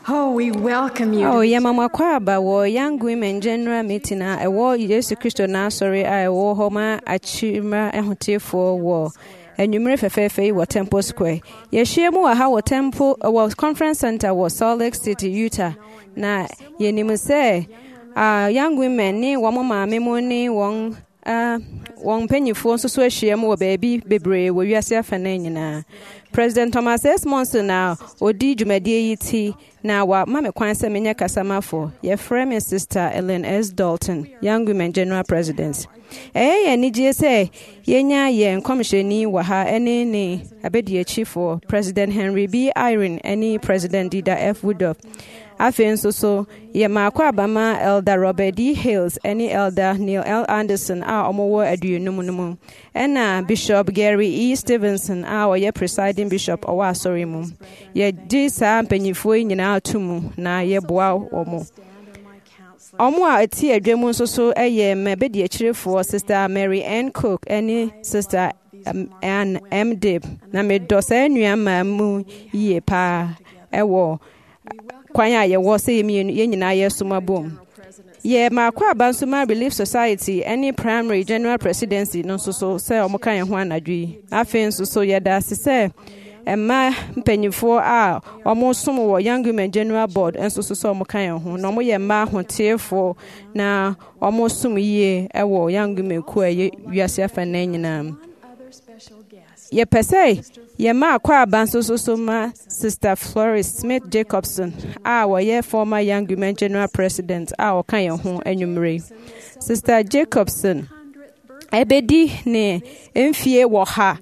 Oh, we welcome you. Oh, Yamama Kwaba, Young Women General Meeting, a war, yes, Christo Nasori, I war Homa, Achima, and Hotel for war. And you may fefe wa Temple Square. Yeshimu, how temple was conference center was Salt Lake City, Utah. Na Yenimu say, young women, ni Wamama, Memoni, Wong penny for so shame baby, bebre, where you are self. President Thomas S. Monson now, Odi Jumedi now what Mamma Kwanse Menya Kasama for, your friend and sister Ellen S. Dalton, Young Women General President. And EGSA, Yenya Yen Commissioni Waha, any Abedia Chief for President Henry B. Irene, any President Dida F. Woodruff. Afen so Yama Kwabama Elder Robert D. Hales, any Elder Neil L. Anderson, our Omowo Adu Numunumu, and Bishop Gary E. Stevenson, our ye presiding bishop Owa Sorimu. Ye Jisa Penifui Nina Tumu, na ye boa omo. Omwa a tea dreamun so a ye mebedi chiri for Sister Mary Ann Cook, any Sister Ann M. Dib, na me dosa mamu ye pa ewo. Kwanya ye wo say me nyina ye suma bom ye makwa bansuma Relief Society any primary general presidency no so say omoka ye ho anadwi afen so ye da se emma mpanyifo a omosom wo Young Women General Board enso so omoka ye ho no mo ye ma hotiefo na omosom yie ewo Young Women ku ye wiase afa na nyina ye pese ye ma kwa banso so ma Sister Florence Smith Jacobson ye former Young Women General President oka ye ho anwumre Sister Jacobson ebedi ne emfie wo ha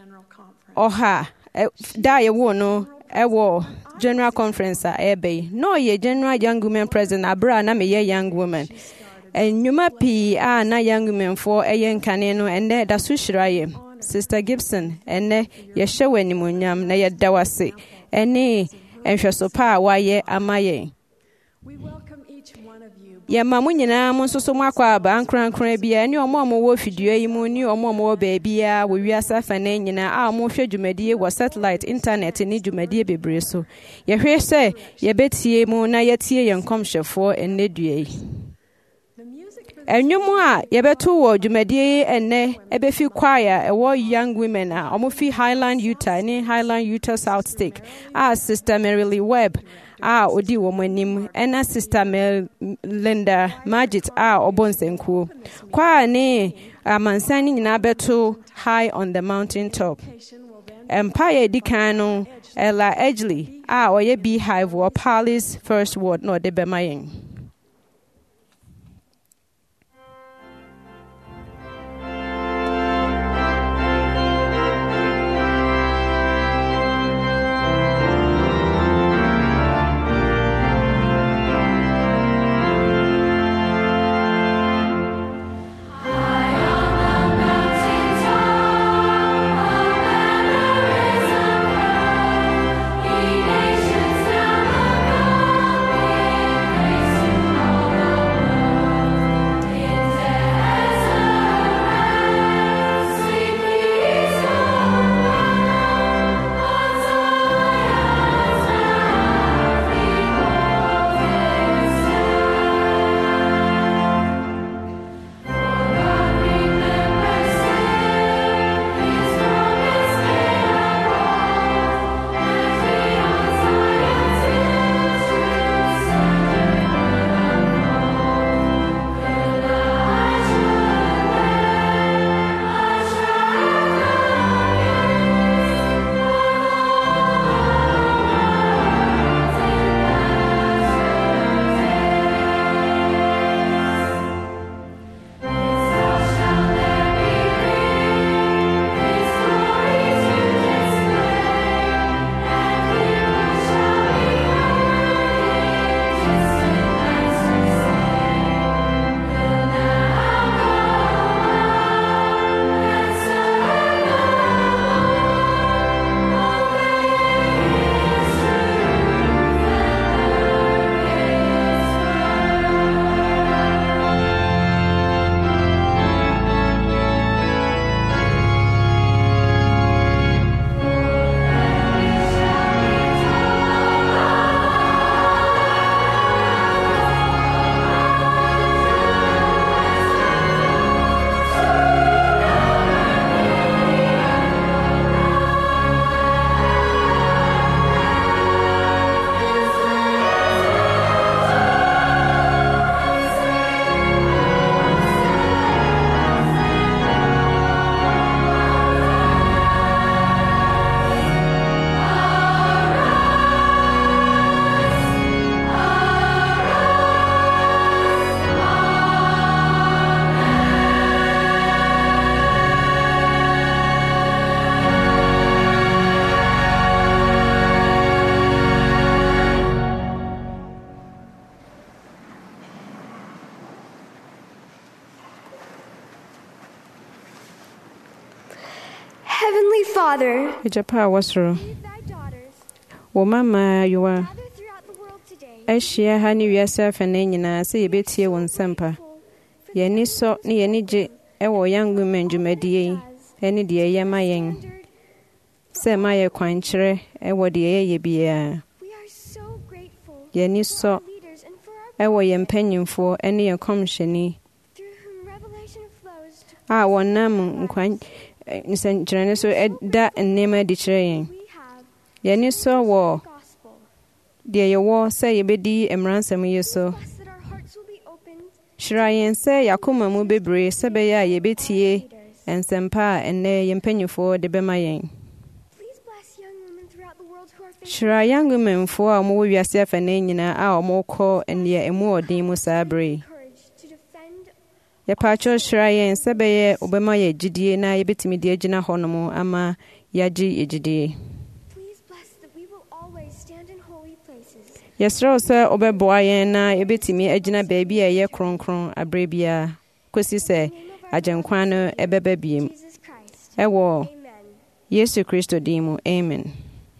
da ye wo no ewo General Conference ebe no ye General Young Women President abra na me ye young woman enwuma pi na young women for eyen kane no ende da so hiraye Sister Gibson, ene yeshewe ni munyam na yedawase, ene enhwesopa waye amaye. Ye mamu nyina mo nsoso makwa aba ankran bia ni omo wo fidua yi mu ni omo wo baabia wo wiasa fa na nyina a mo hwe dwumadie wo satellite internet ni dwumadie bebre so. Ye hwe se ye betie mu na yetie ye nkomhwefo enedua yi. Enyumu a yebetu wo dwumadie enne ebefi choir ewo Young Women a omofi Highland Utah ni Highland Utah South Stake Sister Marylee Webb odi wo manim ena Sister Linda Magit obonsenku choir ni amansani nyina betu High on the Mountain Top Empire Dikano Ella Edgley oye Beehive wo Palace First Ward no de bemayen. Nations now will be praised. Father, Ejapa wasoro. lead thy daughters, Wo mama yuwa. gather throughout the world today. Ahyia ha ne wiase afane nyinaa sɛ yɛbɛtie wo nsɛmpa. Yɛni sɔ ne yɛni gye ɛwɔ Young Women dwumadie yi ɛne deɛ ɛyɛ ma yɛn. Sɛ ma yɛ kwankyerɛ ɛwɔ deɛ ɛyɛ biara. We are so grateful Yɛni for sɔ our leaders and for our ɛwɔ yɛn mpanyimfoɔ ɛne yɛn kɔmhyɛni through whom revelation flows to a wɔnam nsɛnkyerɛnne so ɛda nneɛma adi kyerɛ yɛn. we have Yɛni sɔ wɔ gospel. deɛ yɛwɔ sɛ yɛbɛdi mmaransɛm yi so. Bless that our hearts will be opened Hyira yɛn sɛ yɛakoma mu bebree sɛ bɛyɛ a yɛbɛtie leaders. nsɛmpa a ɛnnɛ yɛn mpanyimfoɔ de bɛma yɛn. Please bless young women throughout the world who are facing Hyira Young Womenfoɔ a wɔwɔ wiase afane nyinaa a wɔkɔ nneɛ ɛmu ɔden mu saa bere yi. courage to defend Yɛpaakyɛw hyira yɛn sɛ bɛyɛ wobɛma yɛ gyidie na yɛbɛtumi de agyina hɔnom ama yɛagye yɛ gyidie. Please bless that we will always stand in holy places. Yɛsrɛ wo sɛ wobɛboa yɛn na yɛbɛtumi agyina baabi a ɛyɛ kronkron aberɛ biara kɔsi sɛ agyenkwa no ɛbɛba biem. Jesus Christ. Ɛwɔ Amen. Yesu Kristo din mu. Amen.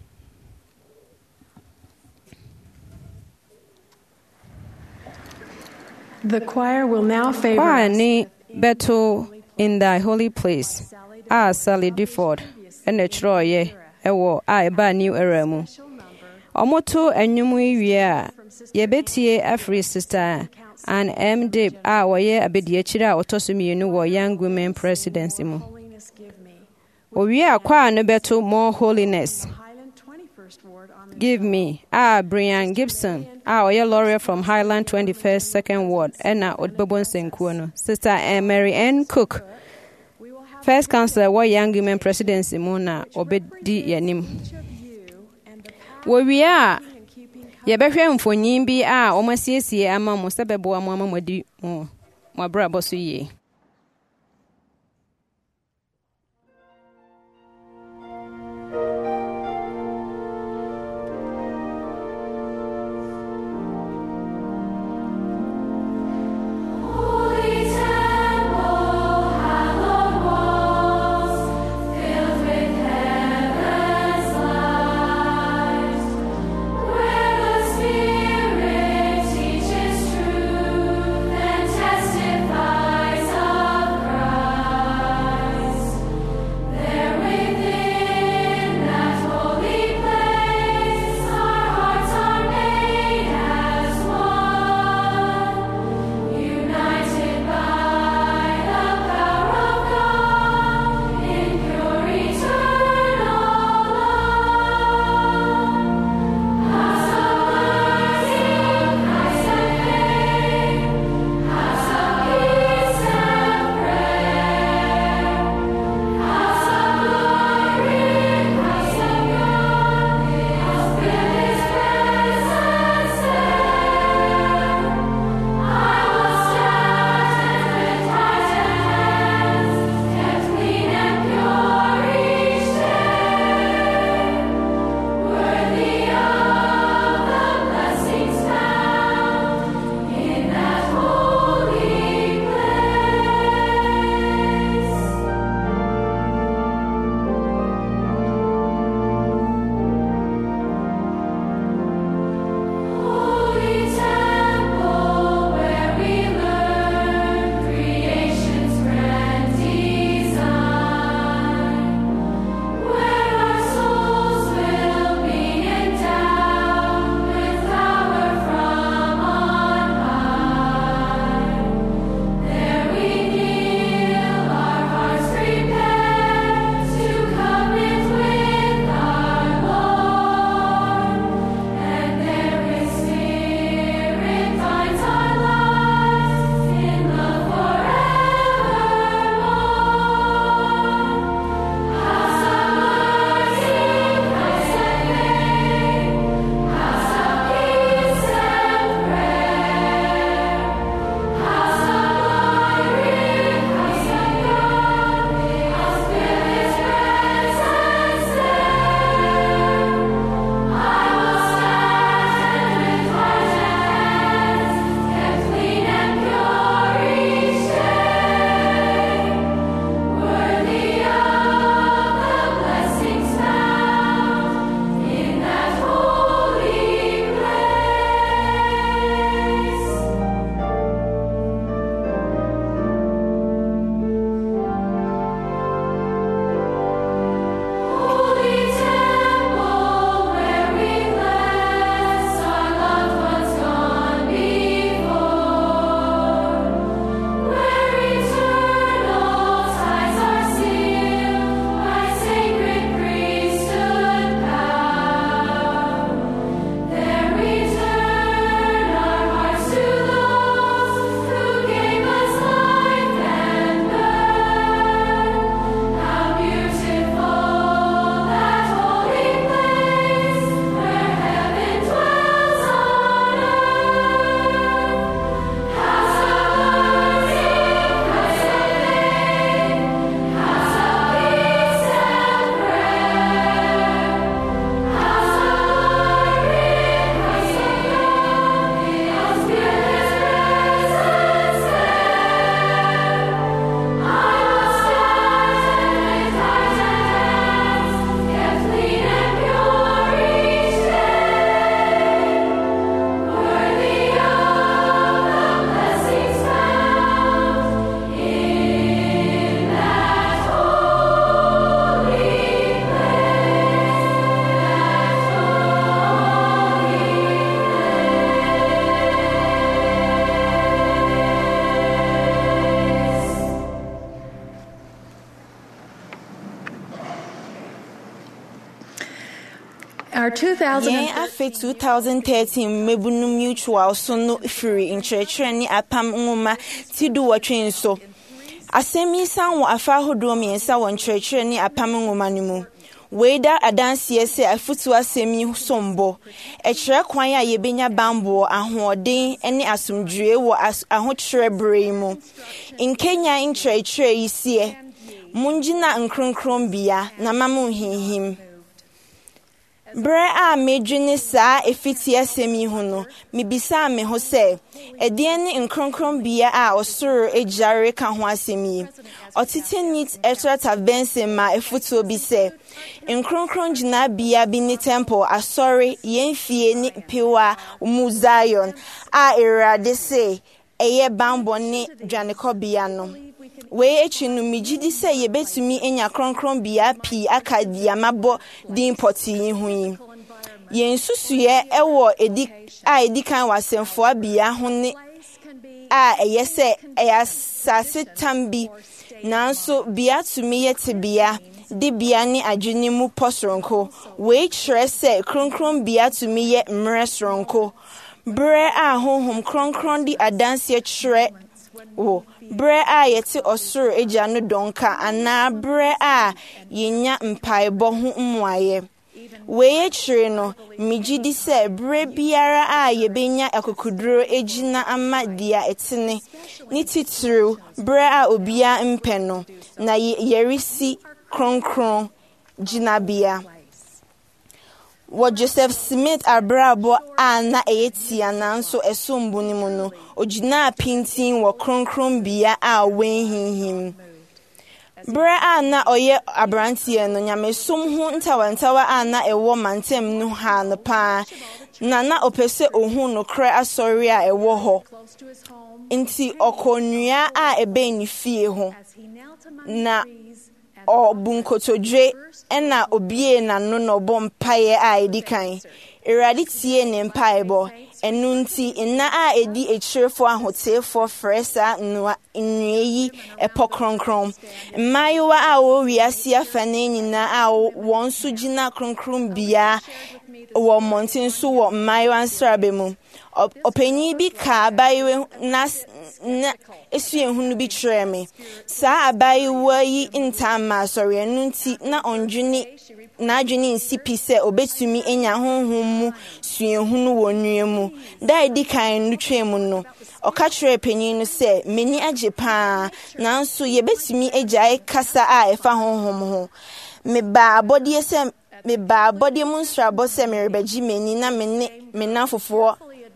The choir will now favor Choir us ne bɛto In Thy Holy Place a Sally Difford ɛna kyerɛɔyɛ ɛwɔ a ɛbaa New Era mu. Ɔmoto nnwom yi wie a yɛbɛtie afiri Sister Ann M. Dib a wɔyɛ abediakyiri a ɔtɔ so mmienu wɔ Young Women Presidency mu. Holiness Give Me. Owie a choir no bɛto More Holiness Highland 21st Ward on the Give Me a Brian Gibson a ɔyɛ laureate from Highland 21st Second Ward ɛna ɔdebɛbɔ nsɛnkuo no. Sister Mary Ann Cook, First Councillor wɔ Young Women Presidency mu na ɔbɛdi yɛnim. each of you and the power Wɔwie a and keeping yɛbɛhwɛ mfonyin bi a wɔmasiesie ama mo sɛ bɛboa mo ama moadi mo abrabɔ so yie. Holy temple, hallowed walls, filled with heaven's light, where the Spirit teaches truth and testifies Our 2000 Yen afe 2013 mebunu mutual so no free nkyerɛkyerɛ ne apam nwoma tidu wɔtwe nso. Asɛm san wɔ afa ahodoɔ mmiɛnsa wɔ nkyerɛkyerɛ ne apam nwoma no mu. Weida adansie sɛ afutu asɛm yi sombo. Ɛkyerɛ kwan a yɛbenya bambo ahoɔden ne asomdwoe wɔ ahokyerɛ bere mu. Nkenya nkyerɛkyerɛ yi sie. Mungyina nkronkronbea na mamu hinhim. Bere a medwene saa efiti asɛm yi ho no, mibisa me ho sɛ, ɛdeɛ ne nkronkronbea a ɔsoro egyare ka ho asɛm yi. Ɔtete nit Etrata Benson ma efutuo bi sɛ, nkronkron gyinabea bi ne temple asɔre yɛn fie ne pewa mu Zion a Awurade sɛ ɛyɛ bambɔ ne dwanekɔbea no. Wei echi no migidi sɛ yebetumi enya kronkronbea pii aka di amabɔ din pɔte yi ho yi. Yɛn susuye ɛwɔ edi kan wasɛmfoa bea ho ne a ɛyɛ sɛ ɛyɛ asase tambi nanso bea tumi yɛ tebea de bea ne adwene mu pɔsoronko. Wei kyerɛ sɛ kronkronbea tumi yɛ mmerɛ soronko. Bere a honhom kronkron di adanse kyerɛ wo. Bere a yɛte ɔsoro agya no dɔnka anaa bere a yɛnya mpaebɔ ho mmuayɛ. Wei akyire no, migidi sɛ bere biara a yɛbenya akokuduro egyina ama dia etene ne titiriw bere a obia mpɛ no na yɛresi kronkron gyinabea. Wɔ Joseph Smith abrabɔ a na ɛyɛtia nanso ɛsombu ne mu no, ogyina pintin wɔ kronkronbea a wenhinhim. Bere a na ɔyɛ abranteɛ no, nyamesom ho ntawantawa a na ɛwɔ mantem no ha no paa, na ɔpɛ sɛ ohu nokorɛ asɔre a ɛwɔ hɔ. Nti ɔkɔnnua a ɛbɛn ne fie ho, na ɔbunkotodwe ɛna obie n'ano na ɔbɔ mpaeɛ a edi kan. Awurade tie ne mpaebɔ. Ɛno nti nna a edi ekyirefo ahoteefo frɛ saa nnua yi ɛpɔ kronkron. Mmaayewa a wɔwi ase afa ne nyinaa a wɔn nso gyina kronkronbea wɔ mmɔnten so wɔ mmaayewa nsrabe mu. Ɔpanyin bi ka abayewa na esuahunu bi kyerɛ me. Saa abayewa yi ntama asɔre ɛno nti na n'adwene nsi pi sɛ obetumi enya honhom mu suahunu wɔ nnua mu. Da edi kan no twɛ mu no, ɔka kyerɛ panyin no sɛ meni agye paa nanso yebetumi agyae kasa a ɛfa honhom ho. Meba abɔdeɛ mu nsrabɔ sɛ merebɛgye meni na mena fofoɔ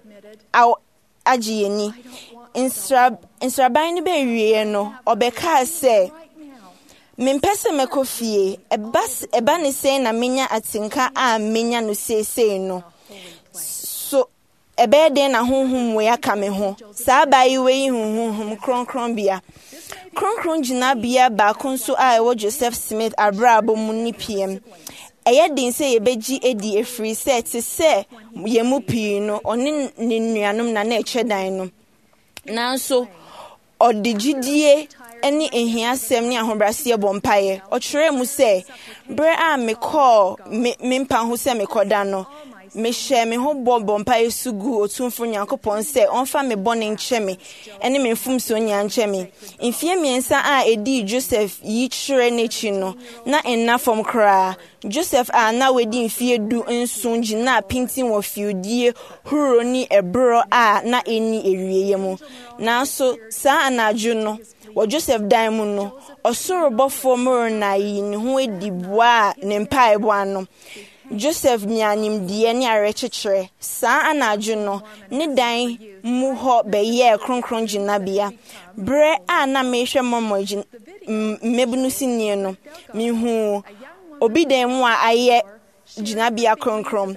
agye yeni. Nsraban no bɛwie no, ɔbɛkaa sɛ mempɛ sɛ mɛkɔ fie. Ɛba ne sɛ na menya atenka a menya no seesei no. So ɛbɛyɛ den na honhom wei aka me ho. Saa abayewa yi honhom kronkronbea. Kronkron gyinabea baako nso a ɛwɔ Joseph Smith abrabɔ mu ne PM. Ɛyɛ den sɛ yɛbɛgye edi efiri sɛ te sɛ yɛn mu pii no ɔne ne nuanom na ɛkyɛ dan no. Nanso ɔde gyidie ɛne ehiasɛm ne ahobraseɛ bɔ mpaeɛ. Ɔkyerɛ mu sɛ bere a mekɔɔ me mpa ho sɛ mekɔda no, mehyɛ me ho bɔ mpaeɛ sugu otumfo Nyankopɔn sɛ ɔmfa me bɔne nkyɛ me ɛne me mfomso nya nkyɛ me. Mfie mmiɛnsa a edi Joseph yi kyerɛ n'akyi no, na ɛnna fam koraa. Joseph a na wedi mfie du nso gyina pintin wɔ fiodie huro ni ɛboro a na ɛni ewieye mu. Nanso saa anadwo no, wɔ Joseph dan mu no, ɔsoro bɔfo Moroni yi ne ho edi boa ne mpaebɔ ano. Joseph nyanimdeɛ ne awerɛkyekyerɛ. Saa anadwo no, ne dan mu hɔ bɛyɛ kronkron gyinabea. Bere a na mehwɛ mmebunu sinie no, mihu obi dan mu a ayɛ gyinabea kronkron.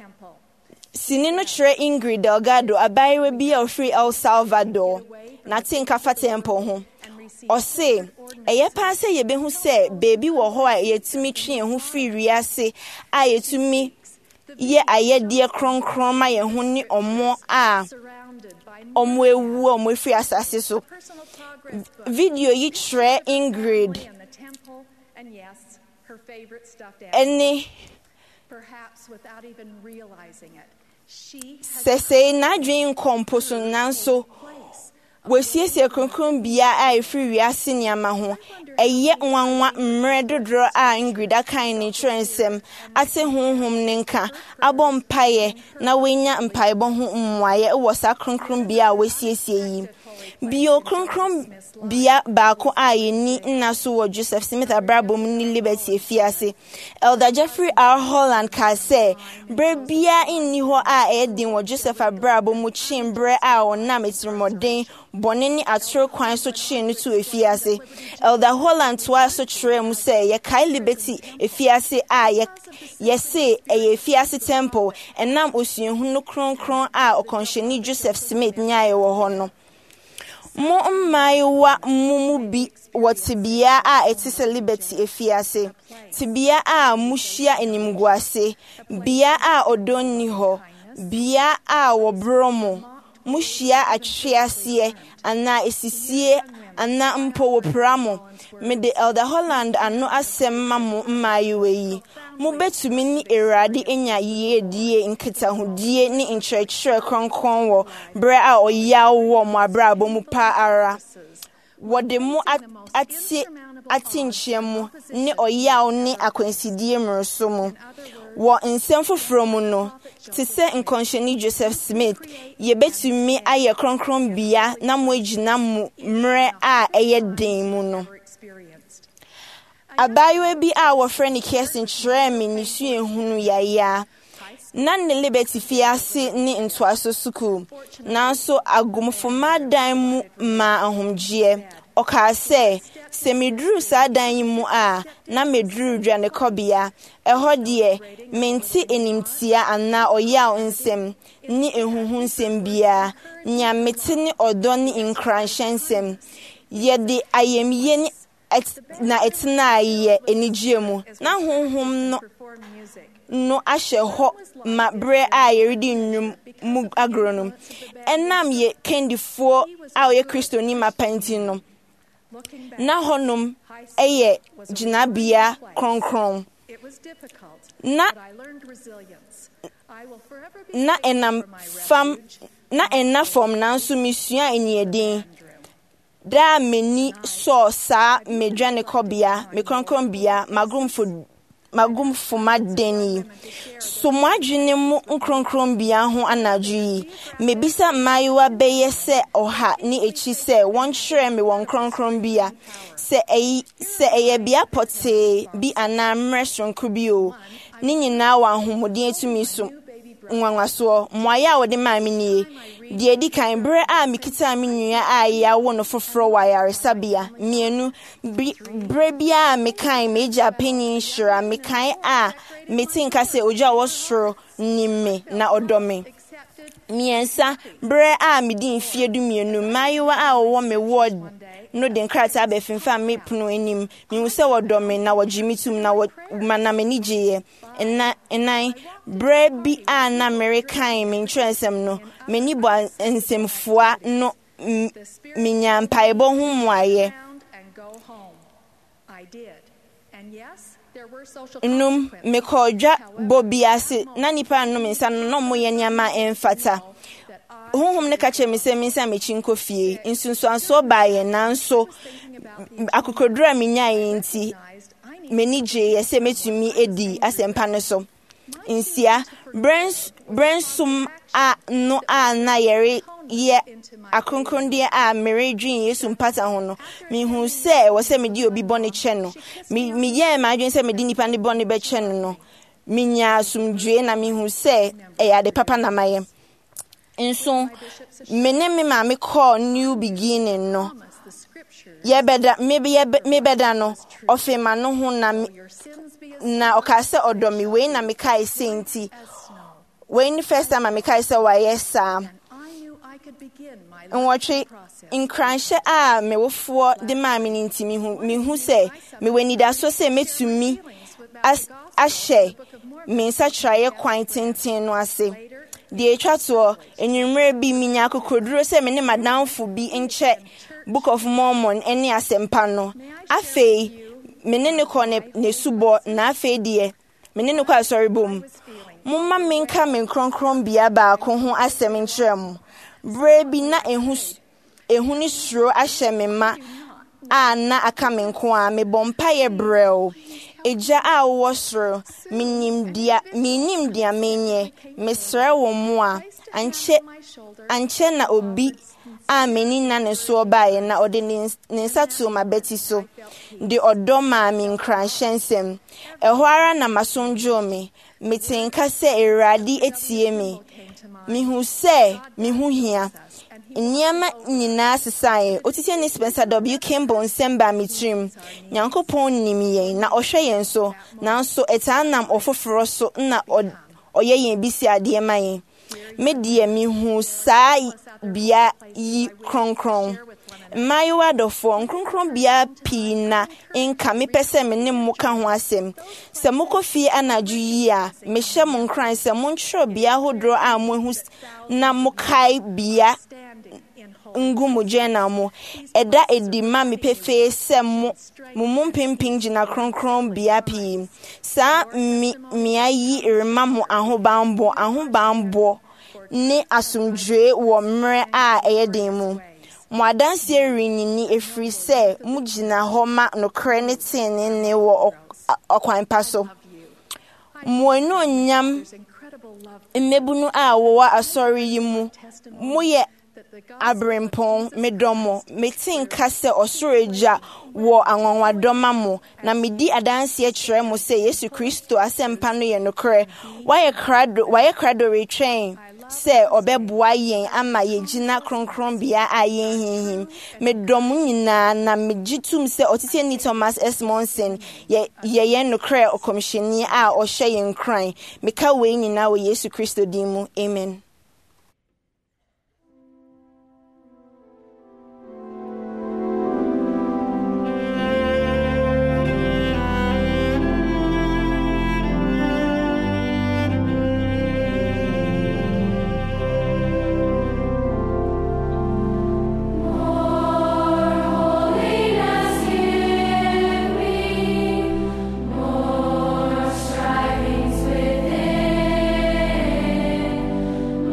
Sini no kyerɛ Ingrid Delgado, abayewa bi a ofiri El Salvador, na tenkafa temple ho. Ɔse ɛyɛ paa sɛ yɛbɛhu sɛ beebi wɔ hɔ a yɛtumi twe yɛn ho firi wiase a yɛtumi yɛ ayɛdeɛ kronkron ma yɛn ho ne ɔmo a ɔmo ewu ɔmo efiri asase so. Video yi kyerɛ Ingrid ɛne perhaps without even realizing it. She has Sese na dwen komposo nanso wasiesie kronkron bia a efiri wiase niama ho eye nwanwa mmre dodoro a Ingrida kan ne trensem ate honhom ne nka abɔ mpaye na wenya mpaebɔ ho mmoaye wɔ sa kronkron bia a wasiesie yi bio kronkron bia baako a yeni nna so wɔ Joseph Smith abrabom ni Liberty efiase Elder Jeffrey R. Holland ka sɛ bre bia inni hɔ a edin wɔ Joseph abrabom chimbre a ɔnam etirimoden bɔne ni atoro kwan so kye no to efiase Elder Holland to aso kyerɛ mu sɛ ye kai Liberty efiase a ye se eye efiase temple enam osuahu no kronkron a ɔkonhyɛni Joseph Smith nyae wɔ hɔ no mo mmaiwa mumu bi wotibia a etise Liberty efiase tibia a muhia enimguase bia a odonni ho bia a wobromo muhia atwease ana esisie ana mpo wopramo me de Elder Holland ano asem mamo mmaiwa yi mo betumi ni erade enya yiedie nketahodie ni nkyerɛkyerɛ kronkron wɔ bre a oyaw wɔ mo abrabo mu pa ara wɔde mo atinkyemu ni oyaw ni akwansidie mroso mu wɔ nsɛm foforo mu no te sɛ nkɔnhyɛni Joseph Smith ye betumi ayɛ kronkron bia na mo agina mu mre a ɛyɛ den mu no abayewa bi a wɔfrɛ ne Kirsten kyerɛ me ne su ehunu yaya na ne Liberty fiase ne ntoaso sukuu nanso agomfoma dan mu ma ahomgye ɔka sɛ sɛ meduru saa dan yi mu a na meduru dwane kɔbea ɛhɔ deɛ mente enimtia ana ɔyaw nsɛm ne ehuhu nsɛm bia nya mete ne ɔdɔ ne nkranhyɛ nsɛm yɛde ayemye ne na etna ye enigye mu na honhom no ahyɛ hɔ ma bre a yeredi nnwum mu agronom enam ye kendifo a ye Kristoni mapanti no na honom eye jinabia kronkron na enam fam nanso misua eniedin da meni so sa medwane kobia me kronkron bia magumfo madeni so mwadwene mu nkronkron bia ho anadwi mebisa maiwa beye se oha ni echi se won hwere me won kronkron bia se eye bia pote bi anamre sonko bi o ni nyina wa homodin etumi so nwanwaso moaya wode maami nie die di kan bre a mikita menua a ya wo no foforo wa yaresabia mienu bre bia mekan meja penyin hira mekan a metinka se oja wo soro nimme na odome miensa bre a midin fie du mienu mayiwa a wo me word no den krata be finfa me punu enim mi hu se wodome na wogimitum na mana menigye enan bre bi a na American me ntwensem no meni bo ensemfoa no minya mpaebo hu muaye num me kodwa bobiase na nipa no me nsa no mo ye nyama emfata honhom ne kache me se minsa me chinko fie nsunsu anso baaye nanso akokodura minya yinti menije yese metumi edi asempa ne so nsia brainsum a no a na yere ye akonkondie a meredwin Yesu mpata ho no mi hu se wo se medi obi bone che no mi ye ma adwen se medi nipa ne bone be che no minya asumdwe na mi hu se ya de papa na maye nso me ma me call new beginning no ye beda me beda no ofema no ho na okase odomi we na me kai senti when first time me kai se wa yesa nwotwe nkranhye a me wofo de ma me ntimi me hu se me wanida so se metumi ahye me nsa traye kwan tenten no ase de etwato enwumre bi minya kokoduro se me ne madamfo bi enche Book of Mormon eni asempa no afei me ne ko ne subo na afei de mene no kwa asɔre bom momma menka me kronkron bia baako ho asɛm nkyerɛ mo bre bi na ehu ni suro ahyɛ me ma a na aka me nko a me bompa ye brɛw eja a wo soro minim dia menye mesrɛ wo mo a anche na obi a meni na ne so bae na ode ne nsatu ma beti so de odo ma mi nkran hyensem ɛhɔ ara na masonjo me metinka sɛ Awurade etie me mihu hia Nyama nyina sesae otite ni Spencer W. Kimball nsemba mitrim Nyankopɔn nim yɛn na ɔhwɛ yɛn so nanso etanam ofoforo so na ɔyɛ yɛn bisi ade ma yɛn medie mihu saa bia yi kronkron Mayiwa dofo kronkron bia pi na enka mepese me ne mo ka ho asɛm sɛ mokɔfie anadwo yi a mehyɛ mo nkran sɛ montwerɛ bia hodro a mo hu na mokai bia ngumu jena mo eda edima mi pefe sɛ mo mpemping gina kronkron bia pi sa mi ayi rema mo ahobambo ne asomdwe wo mre a ɛyɛ mu mo adanse rinini efri sɛ mo gina hɔ ma nokre ne tin ne wo okwan paso mo no nyam mmebunu a wo wa asɔre yi mu mo yɛ abrempon medomo metinka sɛ ɔsoro wo anwanwadoma mo na medi adanse kyerɛ mo sɛ Yesu Kristo asɛmpa no yɛ nokre wayɛ krado retwɛn sɛ ɔbɛboa yɛn ama yɛgyina kronkron bia a yɛn hihim medomo nyinaa na megyitum sɛ ɔtete Thomas S. Monson yɛn nokre ɔkomhyɛni a ɔhyɛ yɛn kran meka wei nyinaa wɔ Yesu Kristo din mu amen. More strivings within.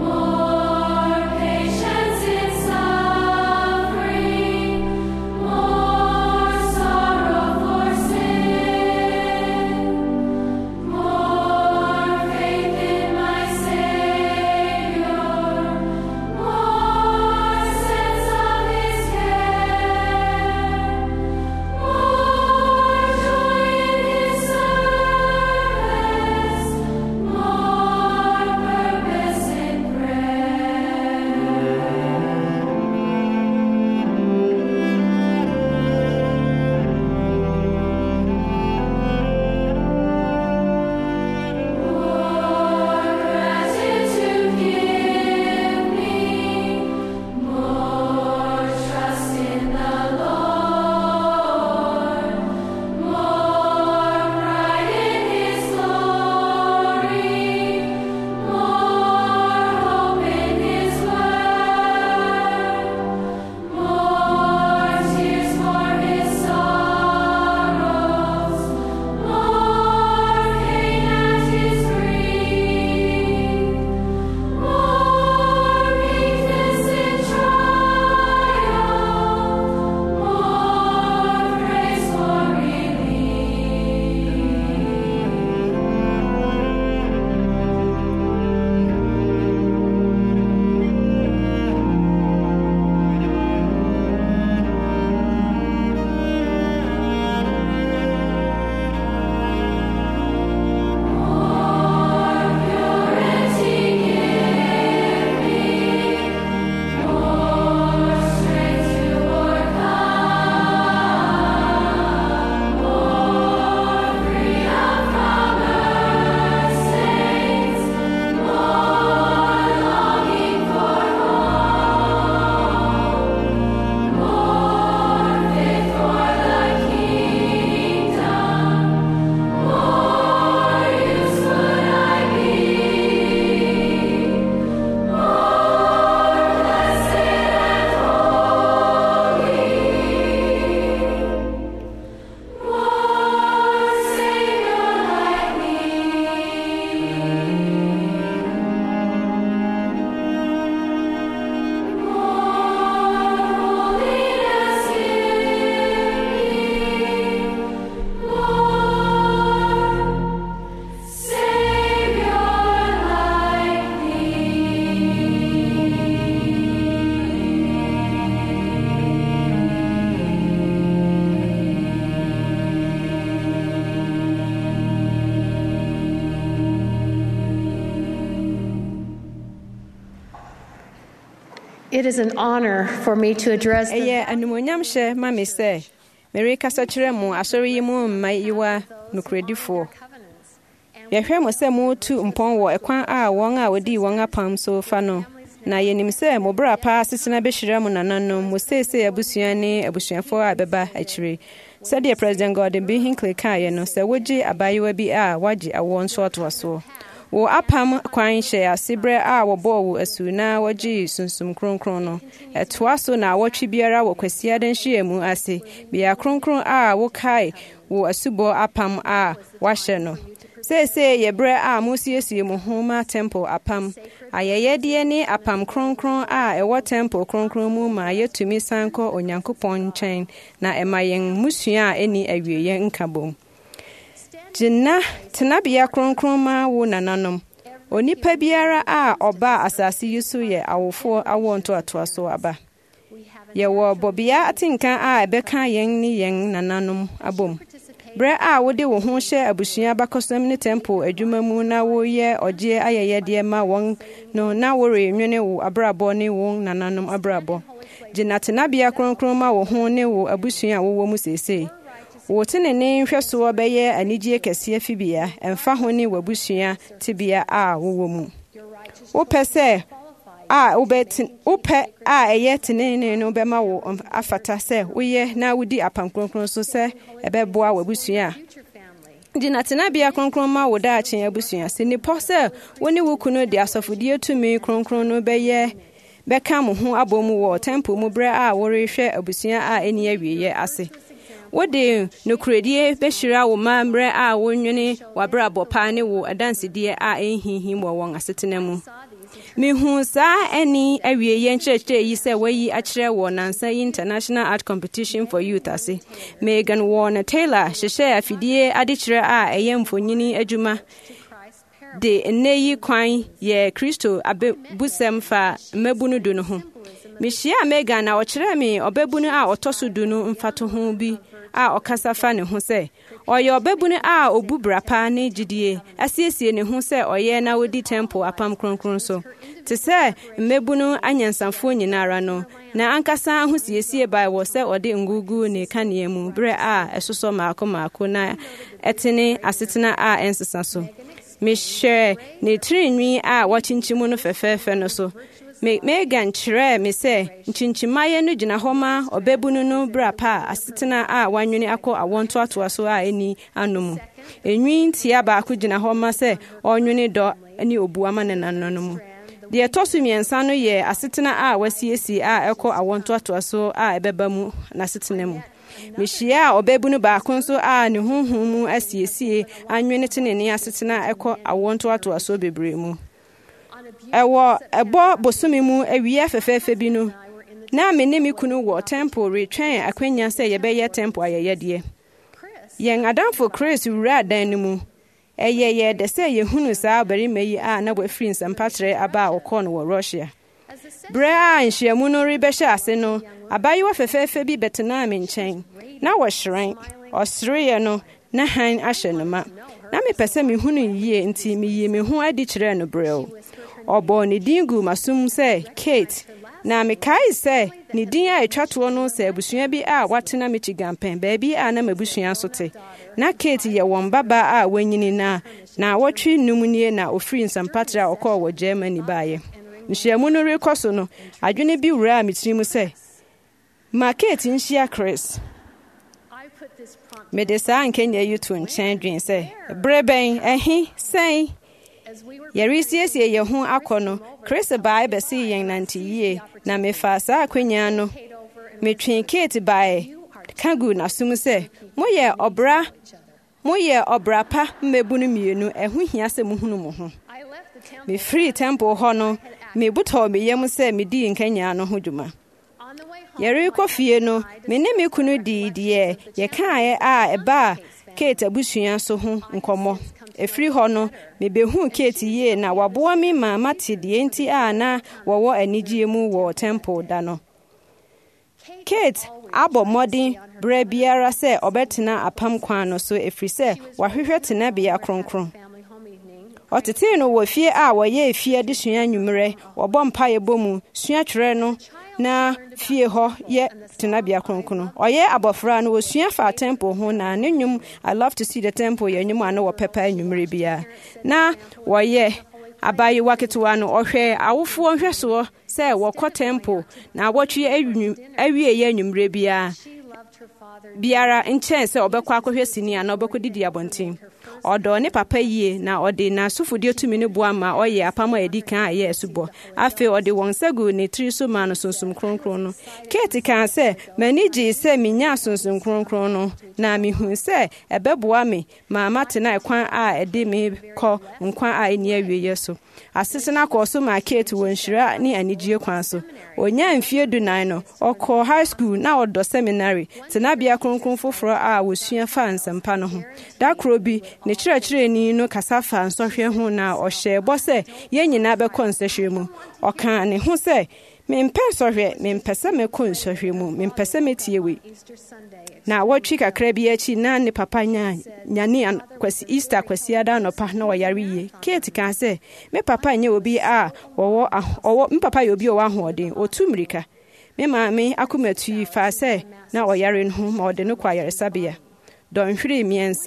It is an honor for me to address the ɛyɛ animonyam hyɛ ma me sɛ merekasa kyerɛ mo asɔre yi mu mma yiwa nokorɛdifoɔ. Yɛhwɛ mo sɛ motu mpɔn wɔ ɛkwan a wɔn a wɔdii wɔn apam so fa no, na yɛnim sɛ mo bra pa asetena bɛhyira mo nananom mo seesei abusua ne abusuafoɔ a bɛba akyire. Sɛdeɛ President Gordon B. Hinckley kaeɛ no, sɛ wogye abayewa bi a wagye awoɔ nso atoasoɔ. Wo apam kwan hyɛ ase berɛ a wɔbɔɔ wo asu na wɔgye sunsum kronkron no. Ɛtoa so na awɔtwe biara wɔ kwasiada nhyiamu ase, bea kronkron a wokae wo asubɔ apam a wahyɛ no. Seesei yɛ berɛ a mosiesie mo ho ma temple apam. Ayɛyɛdeɛ ne apam kronkron a ɛwɔ temple kronkron mu ma yɛtumi san kɔ Onyankopɔn nkyɛn na ɛma yɛn musua a ɛni awieeɛ nkabom. Gyina tenabea kronkron ma wo nananom. Onipa biara a ɔba asase yi so yɛ awofoɔ awɔ ntoatoaso aba. Yɛwɔ bɔbea atenka a ɛbɛka yɛn ne yɛn nananom abom. Berɛ a wode wo ho hyɛ abusua bakɔsɛm ne temple adwuma mu na woyɛ ɔgye ayɛyɛdeɛ ma wɔn no na wɔrenwene wo abrabɔ ne wo nananom abrabɔ. Gyina tenabea kronkron ma wo ho ne wo abusua a wowɔ mu seesei. Wo tenene nhwɛsoɔ bɛyɛ anigye kɛseɛ fibea, ɛmfa ho ne wabusua tebea a wowɔ mu. Wopɛ sɛ wopɛ a ɛyɛ tenene no bɛma wo afata sɛ woyɛ na wodi apam kronkron so sɛ ɛbɛboa wabusua. Gyina tenabea kronkron ma wo daakye abusua. Sɛ nnipa sɛ wo ne wo kunu de asɔfodie tumi kronkron no bɛka mo ho abɔ mu wɔ temple mu berɛ a worehwɛ abusua a ɛni awieeɛ ase. Wode nokoredie bɛhyira wo ma mmerɛ a wonwene w'abrabɔ pa ne wo adansedie a ɛnhinhim wɔ wɔn asetena mu. Mihu saa ɛni awieeɛ nkyerɛkyerɛ yi sɛ wayi akyerɛ wɔ Nansa International Art Competition for Youth ase. Megan Warner Taylor hyehyɛ afidie adekyerɛ a ɛyɛ mfonyini adwuma de nnɛ yi kwan yɛ Kristo abɛbusɛm fa mmabunu du no ho. Mehyia Megan na ɔkyerɛ me ɔbabunu a ɔtɔ so du no mfato ho bi a ɔkasa fa ne ho sɛ ɔyɛ ɔbabunu a ɔbu brapa ne gyidie asiesie ne ho sɛ ɔyɛ na wodi temple apam kronkron so. Te sɛ mmabunu anyansafoɔ nyinara no, na ankasa ho siesie bae wɔ sɛ ɔde ngugu ne kanea mu berɛ a ɛsosɔ maako na ɛtene asetena a ɛnsesa so. Mehwɛ ne tirinwi a wɔkyinkyim no fɛfɛɛfɛ no so. Megan kyerɛ me sɛ nkyinkyimmayɛ no gyina hɔ ma ɔbabunu no bra pa asetena a wanwene akɔ awɔntoatoaso a ɛni ano mu. Enwi ntia baako gyina hɔ ma sɛ ɔnwene dɔ ne obuama ne nananom mu. Deɛ ɛtɔ so mmiɛnsa no yɛ asetena a wasiesie a ɛkɔ awɔntoatoaso a ɛbɛba mu n'asetena mu. Mehyia a ɔbabunu baako nso a ne honhom mu asiesie anwene tenene asetena a ɛkɔ awɔntoatoaso bebree mu. Ɛbɔ bosome mu awia fɛfɛɛfɛ bi no, na me ne me kunu wɔ temple retwɛn akwanya sɛ yɛbɛyɛ temple ayɛyɛdeɛ. Yɛn adamfo Chris wura dan no mu. Ɛyɛ yɛde sɛ yɛhunu saa barima yi a na wafiri nsɛmpakyerɛ aba a ɔkɔɔ no wɔ Russia. Berɛ a nhyiamu no rebɛhyɛ ase no, abayewa fɛfɛɛfɛ bi bɛtenaa me nkyɛn. Na wɔhyerɛn, ɔsereeɛ no, na hann ahyɛ no ma. Na mepɛ sɛ mehunu yie nti meyii me ho adi kyerɛɛ no brɛw. Ɔbɔ ne din gu m'asom sɛ Kate, na mekae sɛ ne din a ɛtwa toɔ no sɛ abusua bi a watena Michigan pɛn baabi a na mabusua nso te. Na Kate yɛ wɔn baba a wanyini na wɔtwe num nie na ofiri nsɛmpakyerɛ a ɔkɔɔ wɔ Germany baeɛ. Nhyiamu no rekɔ so no, adwene bi wuraa me tirim sɛ ma Kate nhyia Chris. Mede saa nkenya yi to nkyɛn dwen sɛ berɛ bɛn ɛhe sɛn yɛresiesie yɛn ho akɔ no, Chris bae bɛsee yɛn nante yie na mefa saa akwanya no metwe Kate bae ka gu n'asom sɛ moyɛ ɔbra pa mmabunu mmienu ɛho hia sɛ muhunu mo ho. Mefiri temple hɔ no, mebutɔɔ me yam sɛ medii nkanya no ho dwuma. Yɛrekɔ fie no, me ne me kunu dii deɛ yɛkaeɛ a ɛbaa Kate abusua so ho nkɔmmɔ. Efiri hɔ no, mebehu Kate yie na waboa me ma mate deɛ nti a na wɔwɔ anigye mu wɔ temple da no. Kate abɔ mmɔden berɛ biara sɛ ɔbɛtena apam kwan no so efiri sɛ wahwehwɛ tenabea kronkron. ɔtetee no wɔ fie a wɔyɛ fie de sua nnwummerɛ wɔbɔ mpaeɛ bɔ mu sua twerɛ no na fie hɔ yɛ tenabea kronkron ɔyɛ abɔfra no wɔsua fa temple ho na ne nnwom I love to see the temple yɛ nnwom a na wɔpɛpa nnwummerɛ biara na wɔyɛ abayewa ketewa no ɔhwɛ awofoɔ nhwɛsoɔ sɛ wɔkɔ temple na wɔtwe awieyɛ nnwummerɛ biara nkyɛn sɛ ɔbɛkɔ akɔhwɛ sini a na ɔbɛkɔ didi abɔnten ɔdɔ ne papa yie na ɔde n'asofodie tumi no boa ma ɔyɛ apam a yɛdi kan a ɛyɛ asubɔ afei ɔde wɔn nsa gu ne tiri so ma no sunsum kronkron no Kate kaa sɛ m'ani gyee sɛ menya sunsum kronkron no na mehu sɛ ɛbɛboa me ma matena ɛkwan a ɛde me kɔ nkwa a ɛni awieyɛ so asetena kɔɔ so ma Kate wɔ nhyira ne anigye kwan so ɔnya mfie 9 no ɔkɔ high school na ɔdɔ seminary tenabea kronkron foforɔ a wɔsua fa nsɛmpa no ho da koro bi ne kyerɛkyerɛni no kasa fa nsɔhwɛ ho na ɔhyɛ bɔ sɛ yɛn nyinaa bɛkɔ nsɔhwɛ mu ɔka ne ho sɛ mempɛ nsɔhwɛ mempɛ sɛ mɛkɔ nsɔhwɛ mu mempɛ sɛ mɛtie wei na wɔtwi kakra bi akyi na ne papa nyane kwasi Easter kwasiada anɔpa na ɔyare yie Kate ka sɛ me papa nyɛ obi a me papa yɛ obi a ɔwɔ ahoɔden ɔtu mmirika me maame akomatu yi fa sɛ na ɔyare no ho ma ɔde no kɔ ayaresabea dɔnhwere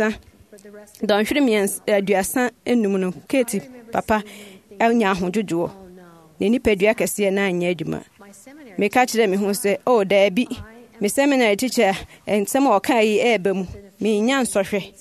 30 no Kate papa anya ahodwodwoɔ ne nipadua kɛseɛ na anyɛ adwuma meka kyerɛ me ho sɛ daabi me seminary teacher nsɛm a ɔka yi ɛɛba mu menya nsɔhwɛ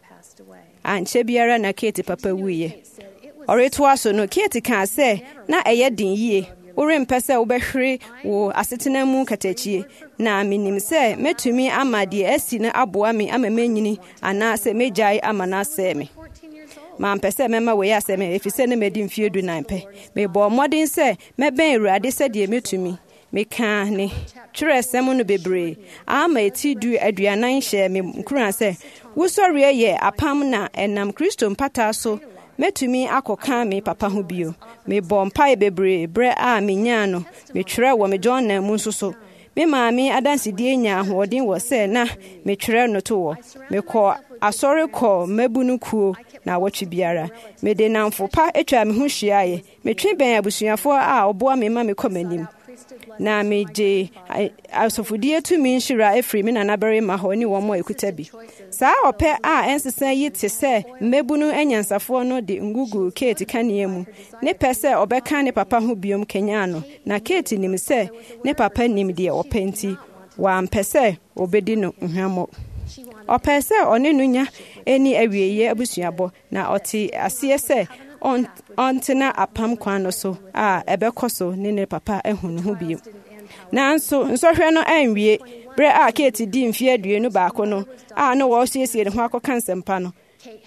ankyɛ biara na Kate papa wuiɛ ɔretoa so no Kate kaa sɛ na ɛyɛ den yie worempɛ sɛ wobɛhwere wo asetena mu katakyie na menim sɛ mɛtumi ama deɛ asi no aboa me ama mɛnyini anaasɛ mɛgyae ama no asɛe me mampɛ sɛ mɛma wei asɛm ɛfiri sɛ ne madi mfie 9 pɛ mebɔɔ mmɔden sɛ mɛbɛn Awurade sɛdeɛ mɛtumi meka ne twerɛsɛm no bebree ama eti 40 hyɛ me nkura sɛ wosɔreɛ yɛ apam na ɛnam Kristo mpata so mɛtumi akɔka me papa ho bio mebɔ mpae bebree brɛ a menyaa no metwerɛ wɔ me John na mu nso so me maame adansedie nya ahoɔden wɔ sɛ na metwerɛ no to wɔ mekɔ asɔre kɔ mabunu kuo na wɔtwe biara mede namfo pa atwa me ho hyiaeɛ metwe bɛn abusuafoɔ a ɔboa me ma mekɔ m'anim na megye asɔfodie tumi nhyira ɛfiri me nanabarima hɔ ne wɔn a ɛkuta bi saa ɔpɛ a ɛnsesa yi te sɛ mmabunu anyansafoɔ no de ngugu Kate kanea mu ne pɛ sɛ ɔbɛka ne papa ho biom kanya no na Kate nim sɛ ne papa nim deɛ ɔpɛ nti wampɛ sɛ ɔbɛdi no nhwammɔ ɔpɛ sɛ ɔne no nya ɛni awieyɛ abusuabɔ na ɔte aseɛ sɛ ɔntena apam kwan no so a ɛbɛkɔ so ne papa ɛhu no ho bio nanso nsɔhwɛ no anwie berɛ a Kate di mfie 21 no a na wɔsiesie ne ho akɔka nsɛmpa no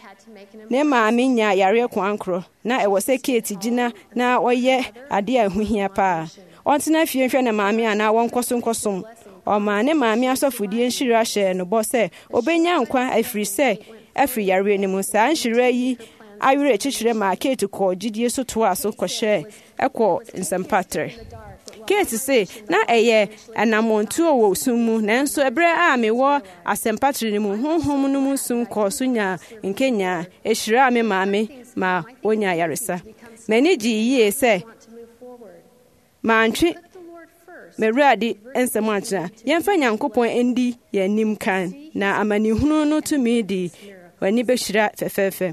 ne maame nya yare kwankorɔ na ɛwɔ sɛ Kate gyina na ɔyɛ ade a ɛho hia paa ɔntena fie nhwɛ ne maame a na wɔnkɔsom ɔma ne maame asɔfodie nhyira hyɛ no bɔ sɛ obɛnya nkwa afiri yare no mu saa nhyira yi awerɛ kyekyerɛ ma Kate kɔ gyidie so toa so kɔhyɛ ɛkɔ nsɛmpatrɛ Kate se na ɛyɛ anamontuo wɔ sum mu nanso ɛberɛ a mewɔ asɛmpatrɛ no mu honhom no mu sum kɔ so nya nkenya ɛhyira me maame ma onya yaresa m'ani gye yie sɛ mantwe Mewurade nsɛm akyerɛ yɛmfa Nyankopɔn endi yɛnim kan na amanehunu no tumi di wani bɛhyira fɛfɛɛfɛ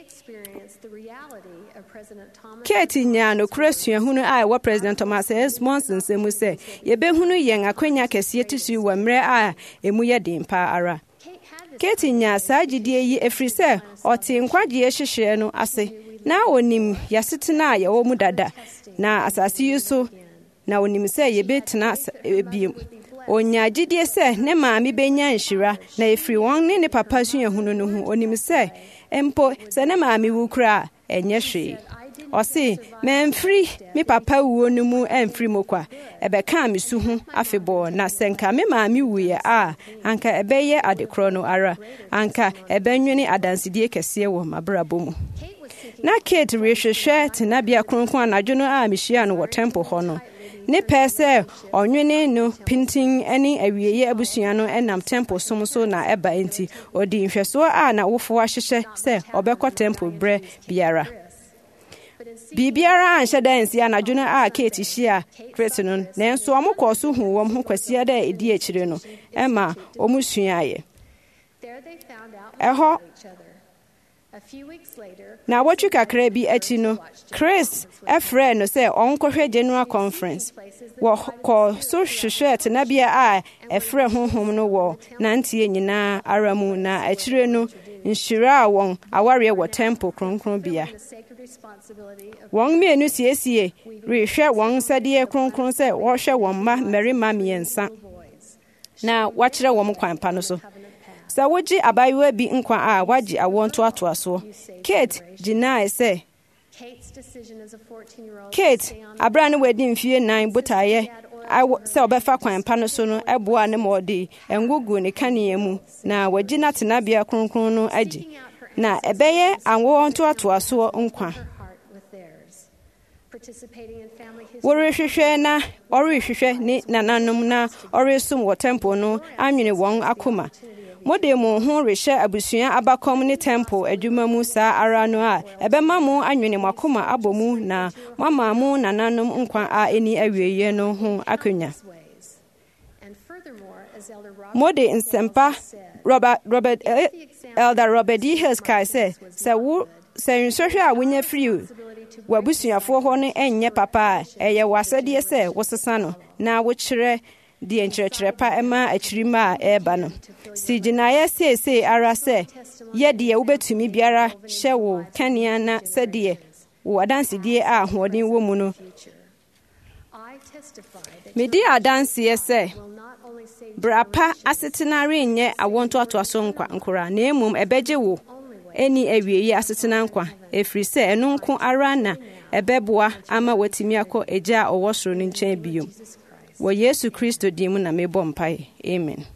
Kate nya nokora suahunu a ɛwɔ President Thomas S. Monson nsɛm mu sɛ yɛbɛhunu yɛn akwanya kɛseɛ tisi wɔ mmerɛ a emu yɛ den paa ara Kate nya saa gyidie yi ɛfiri sɛ ɔte nkwagyeɛ hyehyɛ no ase na onim yɛasetena a yɛwɔ mu dada na asase yi so na onim sɛ yɛbɛtena biem onya gyidie sɛ ne maame bɛnya nhyira na ɛfiri wɔn ne ne papa suahunu no ho onim sɛ mpo sɛ ne maame wu kora ɛnyɛ hwee ɔse mamfiri me papa wuo no mu amfiri mu kwa ɛbɛka me su ho afebɔɔ na sɛ nka me maame wuiɛ a anka ɛbɛyɛ adekorɔ no ara anka ɛbɛnwene adansedie kɛseɛ wɔ mabrabɔ mu na Kate rehwehwɛ tenabea kronkron anadwo no a mehyia no wɔ temple hɔ no ne pɛ sɛ ɔnwene no pintin ne awieyɛ abusua no ɛnam temple som so na ɛba enti ɔdi nhwɛsoɔ a na wofoɔ ahyehyɛ sɛ ɔbɛkɔ temple brɛ biara Bibiara anhyɛ da nsi anadwo no a Kate hyia Chris no nanso ɔmo kɔ so hu wɔn ho kwasia da edi akyire no ɛma ɔmo suaeɛ. Ɛhɔ na wɔtwe kakra bi akyi no Chris ɛfrɛ no sɛ ɔnkɔhwɛ general conference wɔkɔ so hwehwɛ tenabea a ɛfrɛ honhom no wɔ nantie nyinaa ara mu na akyire no nhyira a wɔn awareɛ wɔ temple kronkronbea. Wɔn mmienu siesie rehwɛ wɔn sɛdeɛ kronkron sɛ wɔhwɛ wɔn mma mmarima mmiɛnsa na wɔakyerɛ wɔn kwan pa no so. Sɛ wogye abayewa bi nkwa a wagye awɔ ntoatoasoɔ. Kate gyinae sɛ Kate abra ne wadi mfie 9 botaeɛ sɛ ɔbɛfa kwan pa no so no ɛboa ne ma ɔde ngugu ne kanea mu na wagye n'atenabea kronkron no agye na ɛbɛyɛ awɔ ntoatoasoɔ nkwa. Wɔrehwehwɛ na ɔrehwehwɛ ne nananom na ɔresom wɔ temple no anwene wɔn akoma. Mode mo ho rehyɛ abusua abakɔm ne temple adwuma mu saa ara no a ɛbɛma mo anwene mo akoma abɔ mu na mama mo nananom nkwa a ɛni awieɛ no ho akonnwa. Mode nsɛmpa Elder Robert D. Hales kae sɛ nsɔhwɛ a wonya firi w'abusuafoɔ hɔ no ɛnyɛ papa a ɛyɛ w'asɛdeɛ sɛ wosesa no na wokyerɛ deɛ nkyerɛkyerɛ pa ɛma akyirima a ɛreba no. Si gyinaeɛ seesei ara sɛ yɛ deɛ wobɛtumi biara hyɛ wo kanea na sɛdeɛ wo adansedie a ahoɔden wɔ mu no. Medi adanseɛ sɛ bra pa asetena renyɛ awɔ ntoatoaso nkora na mmom ɛbɛgye wo ɛni awieyi asetena nkwa ɛfiri sɛ ɛno nko ara na ɛbɛboa ama watumi akɔ agya a ɔwɔ soro no nkyɛn bio. Wɔ Yesu Kristo din mu na mebɔ mpae. Amen.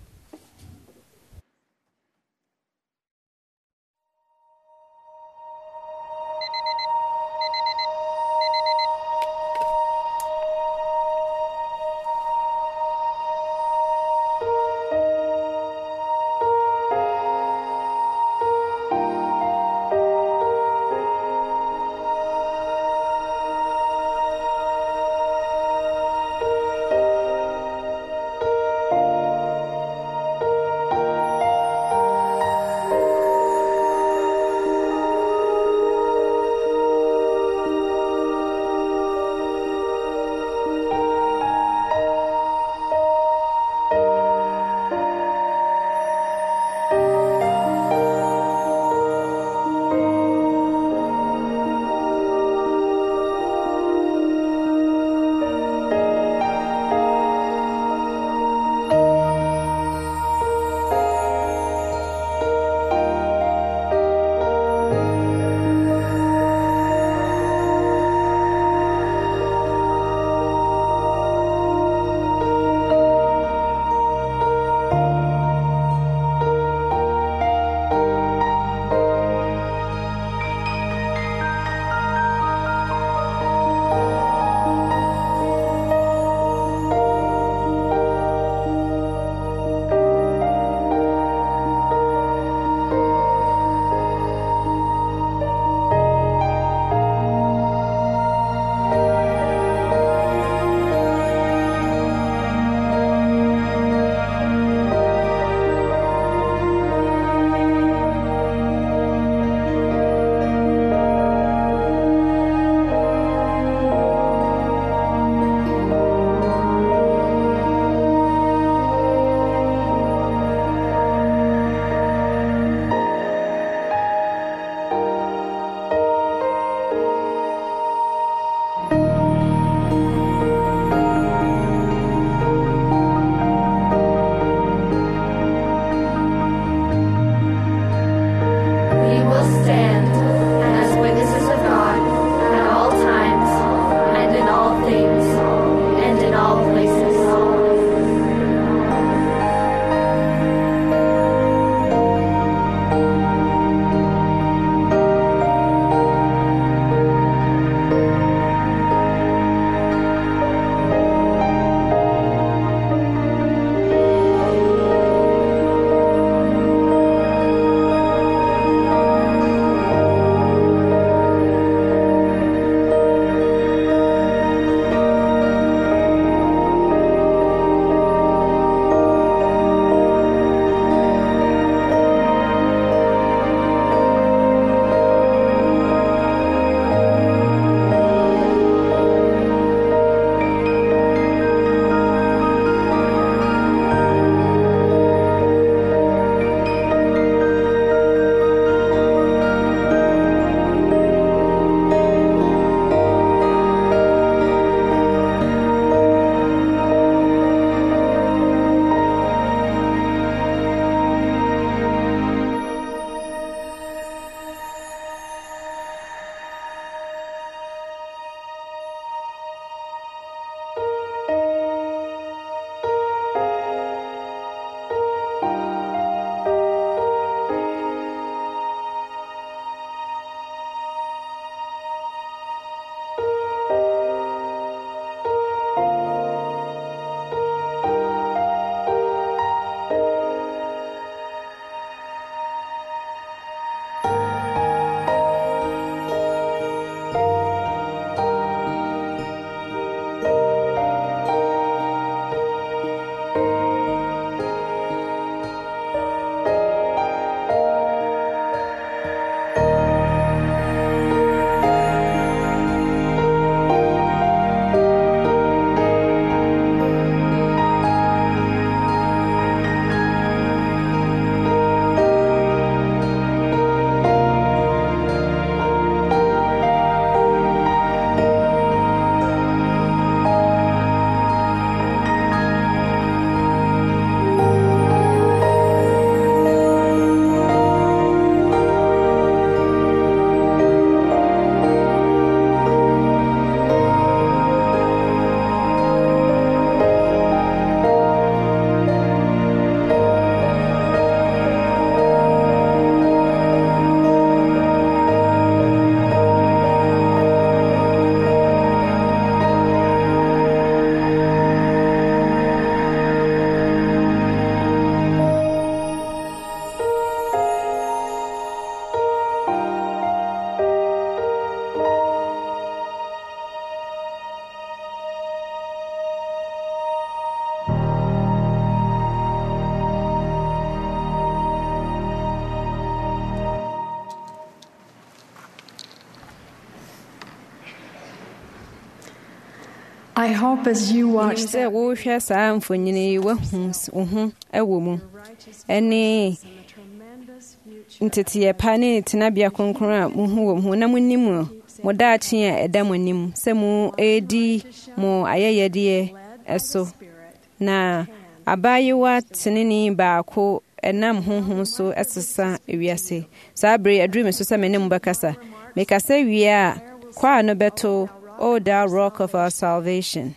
I hope as you watch sɛ wohwɛ saa mfonyini yi woahu wo ho wɔ mu ɛne nteteyɛ pa ne tenabea kronkron a mohu wɔ mu na monim mo daakye a ɛda mo anim sɛ mo ɛdi mo ayɛyɛdeɛ ɛso na abaayewa tenene baako ɛnam honhom so ɛsesa ewiase saa bere aduru me so sɛ me ne mo bɛkasa mekasa wie a kwaa no bɛto O thou rock of our salvation.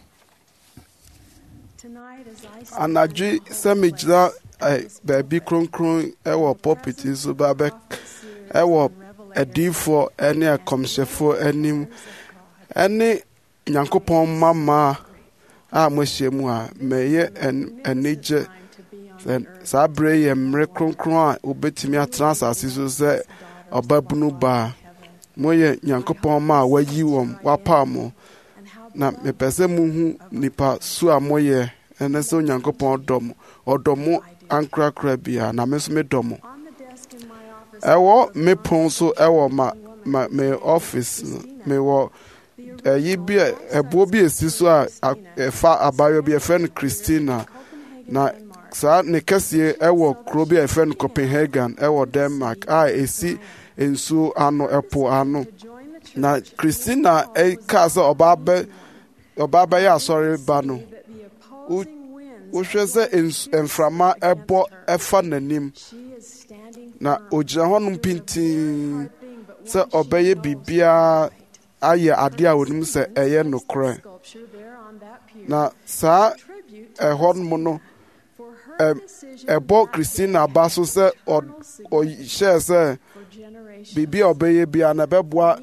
Anadwi sɛ megyina baabi kronkron ɛwɔ pulpit so baabɛ ɛwɔ adiifoɔ ɛne akɔmhyɛfoɔ anim ɛne Nyankopɔn mama a moahyia mu a mɛyɛ anigye saa bere yɛ mmerɛ kronkron a wobɛtumi atena asase so sɛ ɔbabunu baa moyɛ Nyankopɔn ma a wayi wɔm wapaa mo na mepɛ sɛ mohu nipa su a moyɛ ɛne sɛ Onyankopɔn ɔdɔ mo ankorakora bia na me nso medɔ mo ɛwɔ me pon so ɛwɔ me office mewɔ ɛyi bi ɛboɔ bi esi so a ɛfa abayewa bi ɛfɛ no Christina na saa ne kɛseɛ ɛwɔ kuro bi a ɛfɛ no Copenhagen ɛwɔ Denmark a esi nsuo ano ɛpo ano na Christina ɛka sɛ ɔba bɛyɛ asɔre ba no wohwɛ sɛ mframa ɛbɔ ɛfa n'anim na ogyina hɔnom pintii sɛ ɔbɛyɛ biribiara ayɛ adeɛ a onim sɛ ɛyɛ nokorɛ na saa ɛhɔnom no ɛbɔ Christina ba so sɛ ɔhyɛɛ sɛ biribi a ɔbɛyɛ bia na ɛbɛboa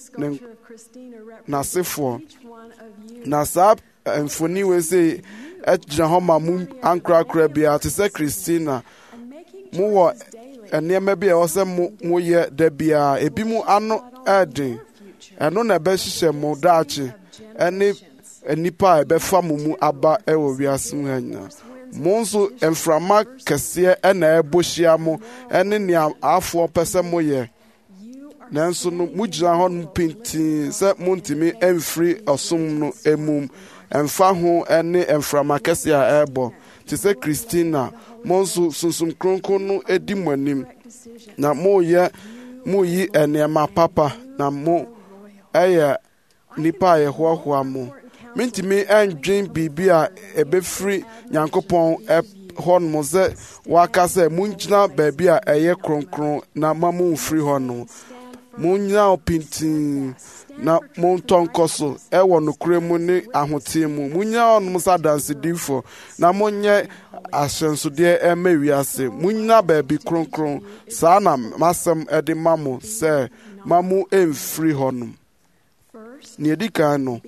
n'asefoɔ na saa mfoni wei sɛ ɛgyina hɔ ma mu ankorakora bia te sɛ Christina mowɔ nneɛma bi a ɛwɔ sɛ moyɛ da biara ebi mu ano ɛden ɛno na ɛbɛhyehyɛ mo daakye ɛne nnipa a ɛbɛfa mo mu aba ɛwɔ wiase mu ha nyinaa mo nso mframa kɛseɛ ɛna ɛbɔ hyia mo ɛne nea afoɔ pɛ sɛ moyɛ nanso no mogyina hɔ no pintii sɛ montumi ɛmfiri ɔsom no ɛmum ɛmfa ho ɛne mframa kɛseɛ a ɛbɔ te sɛ Christina mo nso sunsum kronkron no ɛdi mo anim na moyi nneɛma papa na mo ɛyɛ nipa a yɛhoahoa mo mentumi ɛndwen biribi a ɛbɛfiri Nyankopɔn hɔ nom sɛ waka sɛ mongyina baabi a ɛyɛ kronkron na ma momfiri hɔ no monnyina pintii na montɔ nkɔ so ɛwɔ nokorɛ mu ne ahoteɛ mu monnyina hɔnom sɛ adansedifo na monyɛ ahyɛnsodeɛ ɛma wiase monnyina baabi kronkron saa na masɛm ɛde ma mo sɛ ma mo ɛmfiri hɔnom nea ɛdi kan no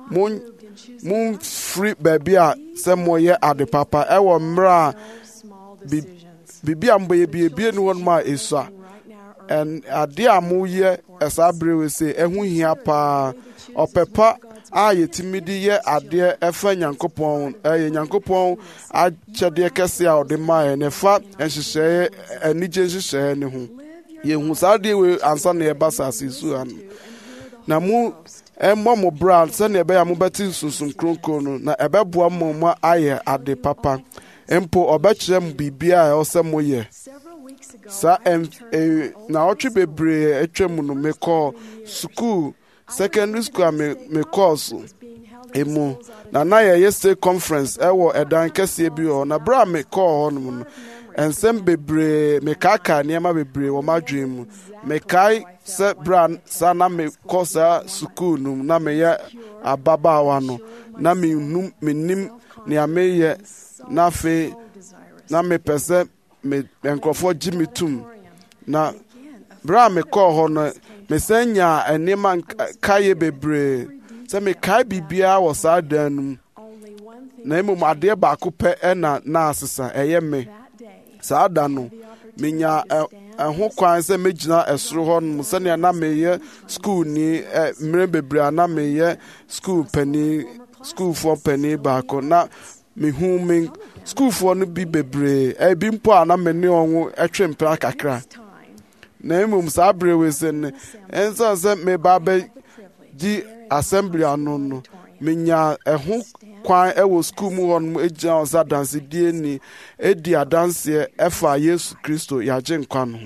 momfiri baabi a sɛ moyɛ ade papa ɛwɔ mmerɛ a biribi a mbɛyɛ biebie ne hɔnom a ɛsua adeɛ a moyɛ ɛsaa berɛ wei sɛ ɛho hia paa ɔpɛ pa a yɛtumi de yɛ adeɛ ɛfa Nyankopɔn ɛyɛ Nyankopɔn akyɛdeɛ kɛse a ɔde maɛ ne fa nhyehyɛeɛ anigye nhyehyɛeɛ ne ho yɛhu saa adeɛ wei ansa na yɛba saase so ano na mo ɛmmɔ mo bra sɛnea ɛbɛyɛ a mobɛte sunsum kronkron no na ɛbɛboa mo ma ayɛ ade papa mpo ɔbɛkyerɛ mo biribiara a ɛwɔ sɛ moyɛ saa na ɔtwe bebree atwa mu no mekɔɔ sukuu secondary school a mekɔɔ so emu na yɛyɛ state conference ɛwɔ ɛdan kɛseɛ bi hɔ na bere a mekɔɔ hɔ nom no nsɛm bebree mekaaka nneɛma bebree wɔ m'adwene mu mekae sɛ bere a saa na mekɔ saa sukuu no mu na meyɛ ababaawa no na menim nea meyɛ na afei na mepɛ sɛ nkurɔfoɔ gye me tom na bere a mekɔɔ hɔ no mesan nyaa nneɛma kaeɛ bebree sɛ mekae biribiara wɔ saa dan no mu na mmom adeɛ baako pɛ ɛna na asesa ɛyɛ me saa da no menya ɛho kwan sɛ megyina ɛsoro hɔ nom sɛnea na meyɛ skuulni mmerɛ bebree a na meyɛ skuulfoɔ panin baako na mehu me skuulfoɔ no bi bebree ebi mpo a na me ne ɔmo ɛtwe mpena kakra na mmom saa berɛ wei sɛ ne ɛnsiane sɛ meba bɛgye assembly ano no menya ɛho kwan ɛwɔ school mu hɔ nom egyina ɔsa dansedie ni edi adanseɛ ɛfa Yesu Kristo yagye nkwa no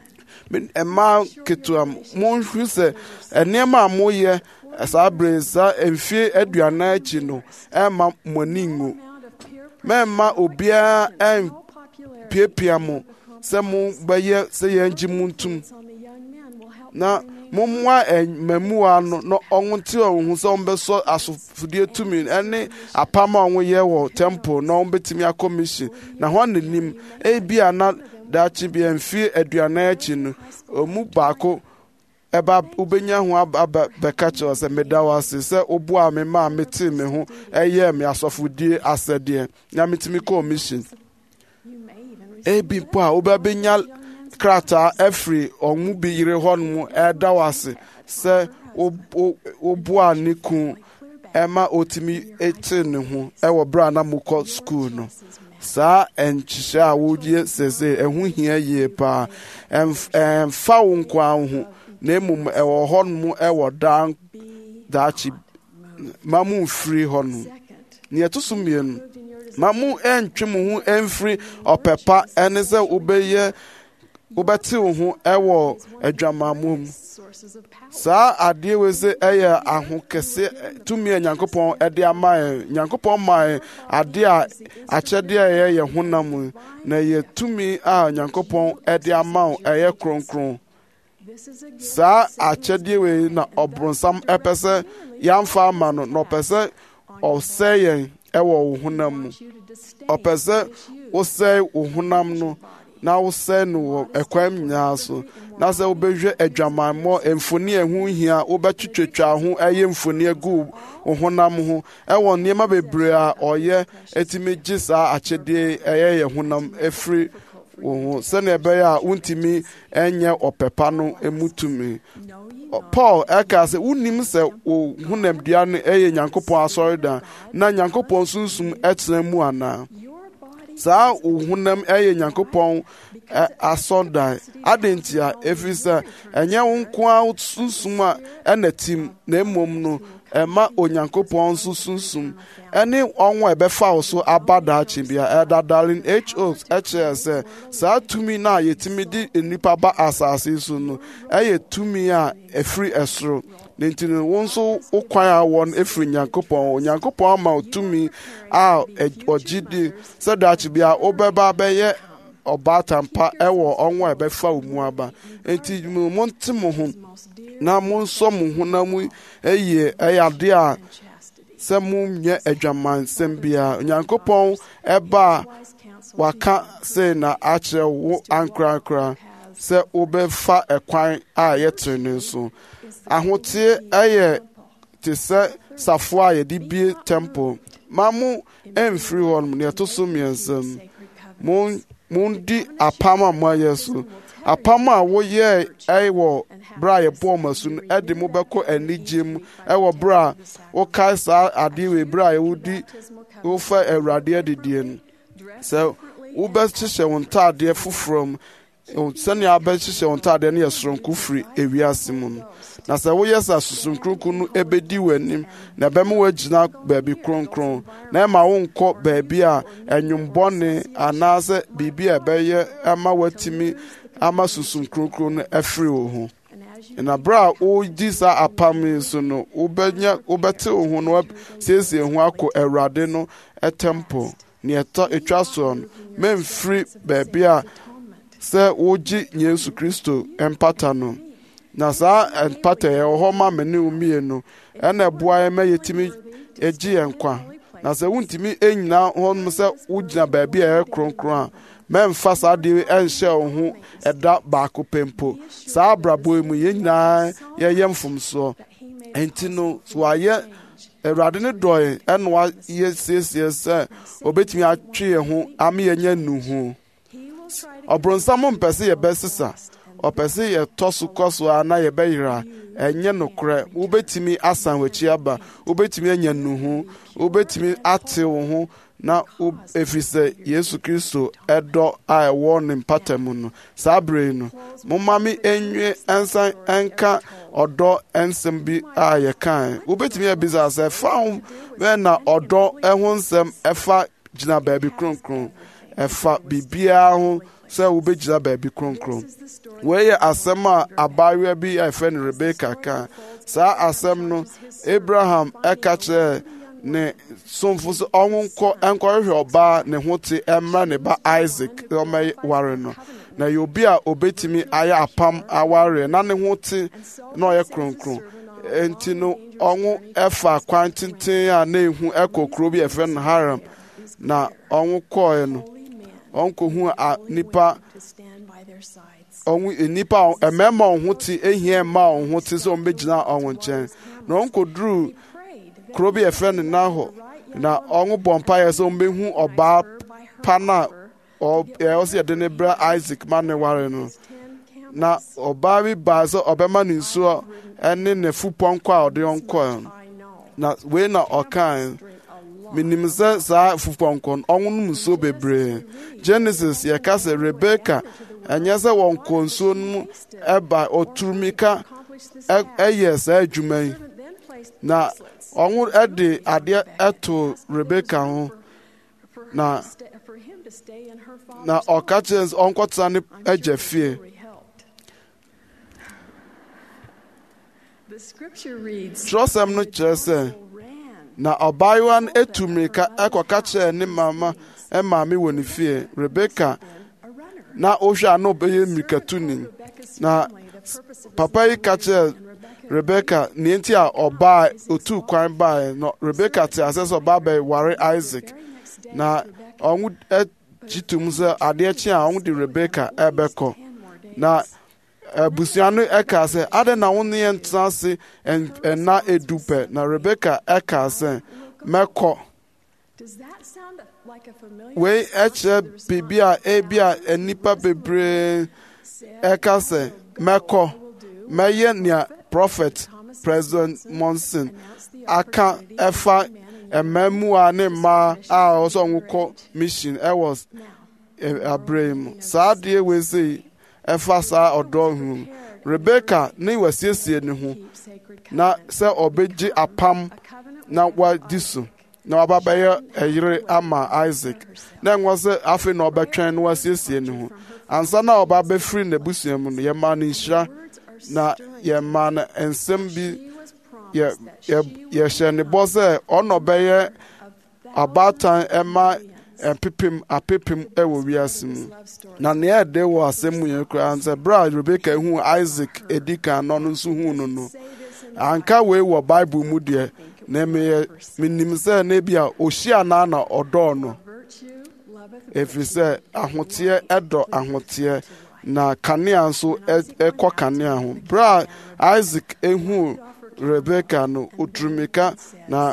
ɛma ketewa monhwɛ sɛ nneɛma a moyɛ saa bere saa mfie aduanan akyi no ɛma mɔni ngo mɛma obiara ɛmpiapia mo sɛ mo bɛyɛ sɛ yɛngye mo ntum na mommoa mmamua no na ɔnwote ɔho sɛ ɔmbɛsɔ asofodie tumi ɛne apam a ɔwoyɛ wɔ temple na ɔmbɛtumi akɔ mission na hɔ nanim ebia na daakye bi mfie aduanan akyi no ɔmu baako ɛba wobɛnya ho aba bɛka kyerɛ sɛ meda wo ase sɛ woboa me ma metee me ho ɛyɛ me asɔfodie asɛdeɛ na metumi kɔɔ mission ebi mpo a wobɛbɛnya krataa afiri ɔmo bi yere hɔ no ɛda wo ase sɛ woboa ne kun ɛma otumi ete ne ho ɛwɔ bere a na mokɔ school no saa ɛnhyehyɛ a woyɛ sɛsɛ ɛho hia yie paa ɛmfa wo nkwa ho na mmom ɛwɔ hɔ no ɛwɔ daakye ma mo mfiri hɔ no nea ɛto so mmienu ma mo ɛntwe mo ho ɛmfiri ɔpɛpa ɛne sɛ wobɛte wo ho ɛwɔ adwamammɔ mu saa adeɛ wei sɛ ɛyɛ ahokɛse tumi a Nyankopɔn ɛde ama yɛn Nyankopɔn ma yɛn adeɛ a akyɛdeɛ a ɛyɛ yɛn honam na ɛyɛ tumi a Nyankopɔn ɛde ama wo ɛyɛ kronkron saa akyɛdeɛ wei na ɔbronsam ɛpɛ sɛ yɛamfa ama no na ɔpɛ sɛ ɔsɛe yɛn ɛwɔ wo honam mu ɔpɛ sɛ wosɛe wo honam no na wosɛe no wɔ ɛkwan nyinaa so na sɛ wobɛhwɛ adwamammɔ mfoni ɛho hia wobɛtwitwatwa ho ɛyɛ mfoni agu wo honam ho ɛwɔ nneɛma bebree a ɔyɛ ɛtumi gye saa akyɛdeɛ ɛyɛ yɛ honam ɛfiri wo ho sɛnea ɛbɛyɛ a wontumi ɛnyɛ ɔpɛpa no ɛmu tumi Paul ɛka sɛ wonim sɛ wo honamdua no ɛyɛ Nyankopɔn asɔredan na Nyankopɔn sunsum ɛtena mu anaa saa wo honam ɛyɛ Nyankopɔn asɔredan adɛnti a ɛfiri sɛ ɛnyɛ wo nko a sunsum a ɛna tim na mmom no ɛma Onyankopɔn nso sunsum ɛne ɔnwo ɛbɛfa wo so aba daakye bia Darlene H. Oaks ɛkyerɛ sɛ saa tumi no a yɛtumi de nnipa ba asase so no ɛyɛ tumi a ɛfiri ɛsoro ne nti no wo nso wo kwan a wɔ no ɛfiri Onyankopɔn ama wo tumi a ɔgye di sɛ daakye bia wobɛba bɛyɛ ɔbaatampa ɛwɔ ɔnwo ɛbɛfa wo mu aba enti monte mo ho na monsɔ mo honam ɛyɛ adeɛ a sɛ monyɛ adwamansɛm biara Onyankopɔn ɛba a waka sei na akyerɛ wo ankorankora sɛ wobɛfa ɛkwan a yɛtere ne so ahoteɛ ɛyɛ te sɛ safo a yɛde bie temple ma mo ɛmfiri hɔ nom ne ɛto so mmiɛnsa mu mondi apam a moayɛ so apam a woyɛ ɛwɔ bere a yɛbɔɔ mo asu no ɛde mo bɛkɔ anigye mu ɛwɔ bere a wokae saa adeɛ wei bere a yɛwodi wofa Awurade adidie no sɛ wobɛhyehyɛ wo ntaadeɛ foforɔ mu sɛnea wobɛhyehyɛ wo ntaadeɛ no yɛ soronko firi ewiase mu no na sɛ woyɛ sɛ susumkronkron no ɛbɛdi w'anim na ɛbɛma woagyina baabi kronkron na ɛma wonkɔ baabi a ɛnwombɔne anaasɛ biribi a ɛbɛyɛ ama woatumi ama susumkronkron no afiri wo ho na bere a wodi saa apam yi so no wobɛte wo ho na wasiesie ho akɔ Awurade no temple ne ɛtwa soɔ no memfiri baabi a sɛ wogye Yesu Kristo mpata no na saa mpata yɛwɔ hɔ ma mene wo mmienu ɛna ɛboa yɛ ma yɛtumi agye yɛn nkwa na sɛ wontumi ɛnyina hɔ nom sɛ wogyina baabi a ɛyɛ kronkron a mɛmfa saa deɛ ɛnhyɛ wo ho ɛda baako pempo saa abrabɔ mu yɛn nyinaa yɛyɛ mfomsoɔ enti no so wayɛ Awurade ne dɔe ɛna wayɛ siesie sɛ obɛtumi atwe yɛn ho ama yɛnyɛ nuhu ɔbronsam mpɛ sɛ yɛbɛsesa ɔpɛ sɛ yɛtɔ so kɔ so a na yɛbɛyera ɛnyɛ nokorɛ. Wobɛtumi asan w'akyi aba, wobɛtumi anya nnuhu, wobɛtumi ate wo ho na ɛfiri sɛ Yesu Kristo ɛdɔ a ɛwɔ ne mpata mu no. Saa bere no momma me ɛnwie ɛnsan ɛnka ɔdɔ nsɛm bi a yɛkae. Wobɛtumi abisa sɛ ɛfa ho bɛn na ɔdɔ ɛho nsɛm ɛfa gyina baabi kronkron, ɛfa biribiara ho sɛ wobɛgyina baabi kronkron. Wei yɛ asɛm a abaayewa bi a ɛfɛ no Rebeka ka. Saa asɛm no Abraham ɛka kyerɛ ne somfo sɛ ɛnkɔhwehwɛ ɔbaa ne ho te ɛmmra ne ba Isaac ɔmɛware no. Na yɛ obi a obɛtumi ayɛ apam aware na ne ho te na ɔyɛ kronkron. Enti no ɔnwo ɛfa kwan tenten a na ehu ɛkɔ kuro bi ɛfɛ no Haram. Na ɔnwo kɔɛ no ɔnkɔhu nipa mmarima ɔho te ehia mma ɔho te sɛ ɔmbɛgyina ɔho nkyɛn. Na ɔnkɔduru kuro bi ɛfɛ no Nahor. Na ɔnwo bɔ mpaeɛ sɛ ɔmbɛhu ɔbaa pa na ɛwɔ sɛ yɛde ne brɛ Isaac ma ne ware no. Na ɔbaa bi baa sɛ ɔbɛma ne nsuo ɛne ne fupɔnkɔ a ɔde ɔnkɔɛ no. Na wei na ɔkae. Menim sɛ saa fupɔnkɔ no ɔnwonom nsuo bebree. Genesis yɛka sɛ Rebeka ɛnyɛ sɛ wɔnkɔ nsuo no mu ɛba ɔturumika ɛyɛ saa adwuma yi. Na ɔnwo ɛde adeɛ ɛto Rebeka ho. Na ɔka kyerɛ sɛ ɔnkɔtena ne agya fie. Twerɛsɛm no kyerɛ sɛ na ɔbaayewa no etu mmirika ɛkɔka kyerɛ ne maame wɔ ne fie. Rebeka na ɔhwɛ a na ɔbɛyɛ mmirikatuni. Na papa yi ka kyerɛ Rebeka ne nti a ɔbaa otu kwan baa no. Rebeka te asɛ sɛ ɔbaa bɛware Isaac. Na ɔnwo gyitum sɛ adeɛ kye a ɔnwo de Rebeka ɛbɛkɔ. Na abusua no ɛka sɛ adɛn na wo ne yɛ ntena ase ɛna edu pɛ. Na Rebeka ɛka sɛ mɛkɔ. Wei ɛkyerɛ biribi a ebi a nnipa bebree ɛka sɛ mɛkɔ mɛyɛ nea Prophet President Monson aka ɛfa mmɛmua ne mmaa a ɔsɛ ɔmo kɔ mission ɛwɔ abere mu. Saa adeɛ wei sɛ ɛfa saa ɔdɔ ho. Rebeka ne wasiesie ne ho na sɛ ɔbɛgye apam na wadi so na waba bɛyɛ ɛyere ama Isaac. Na ɛnwɔ sɛ afei na ɔbɛtwɛn na wasiesie ne ho ansa na ɔba bɛfiri n'abusua mu no. Yɛma no nhyira na yɛma no nsɛm bi yɛhyɛ ne bɔ sɛ ɔna ɔbɛyɛ abaatan ɛma apepem ɛwɔ wiase mu. Na nea ɛde wɔ asɛm mu yɛn koraa sɛ bere a Rebeka hu Isaac edi kan na ɔno nso hu no no anka wei wɔ Bible mu deɛ. Na menim sɛ na bi a ohyia na ɔdɔɔ no. Ɛfiri sɛ ahoteɛ ɛdɔ ahoteɛ na kanea nso ɛkɔ kanea ho. Bere a Isaac ehu Rebeka no oturumika na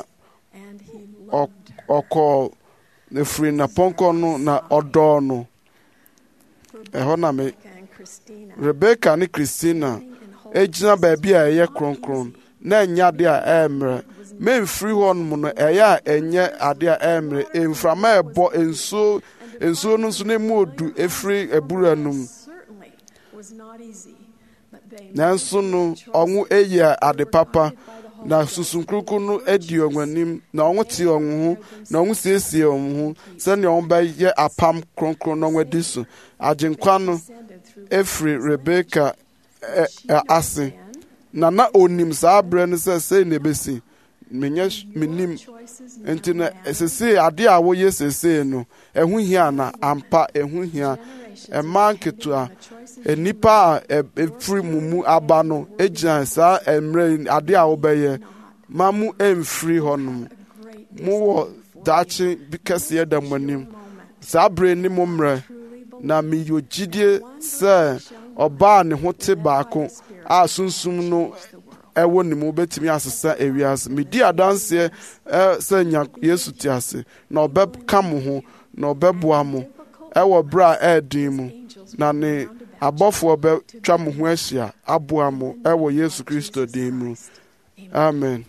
ɔkɔɔ efiri n'apɔnkɔ no na ɔdɔɔ no. Ɛhɔ na Rebeka ne Christina egyina baabi a ɛyɛ kronkron na ɛnyɛ ade a ɛmmerɛ. Memfiri hɔ nom no ɛyɛ a ɛnyɛ ade a ɛmmerɛ. Mframa ɛbɔ nsuo no nso ne mu odu efiri abura no mu. Nanso no ɔnwo ɛyɛ ade papa. Na susunkuruku no adi ɔnwo anim na ɔnwo te ɔnwo ho na ɔnwo siesie ɔnwo ho sɛnea ɔnwo bɛyɛ apam kronkron na ɔnwo adi so. Agyenkwa no efiri Rebeka ase na onim saa abere no sɛ sei na ebesi. Menim nti na sesee ade a woyɛ sesee no ɛho hia na ampa ɛho hia. Ɛma nketewa nipa a efiri mu aba no egyina saa mmerɛ ade a wobɛyɛ ma mu emfiri hɔ nom. Mu wɔ daakye bi kɛseɛ da mo anim. Saa bere ne mo mmerɛ na meyɛ gyidie sɛ ɔbaa ne ho te baako a sunsum no ɛwɔ ne mu bɛtumi asesa ewiase. Medi adanseɛ sɛ nya Yesu te ase na ɔbɛka mo ho na ɔbɛboa mo ɛwɔ bere a ɛɛden mu. Na ne abɔfoɔ bɛtwa mo ho ahyia aboa mo ɛwɔ Yesu Kristo din mu. Amen.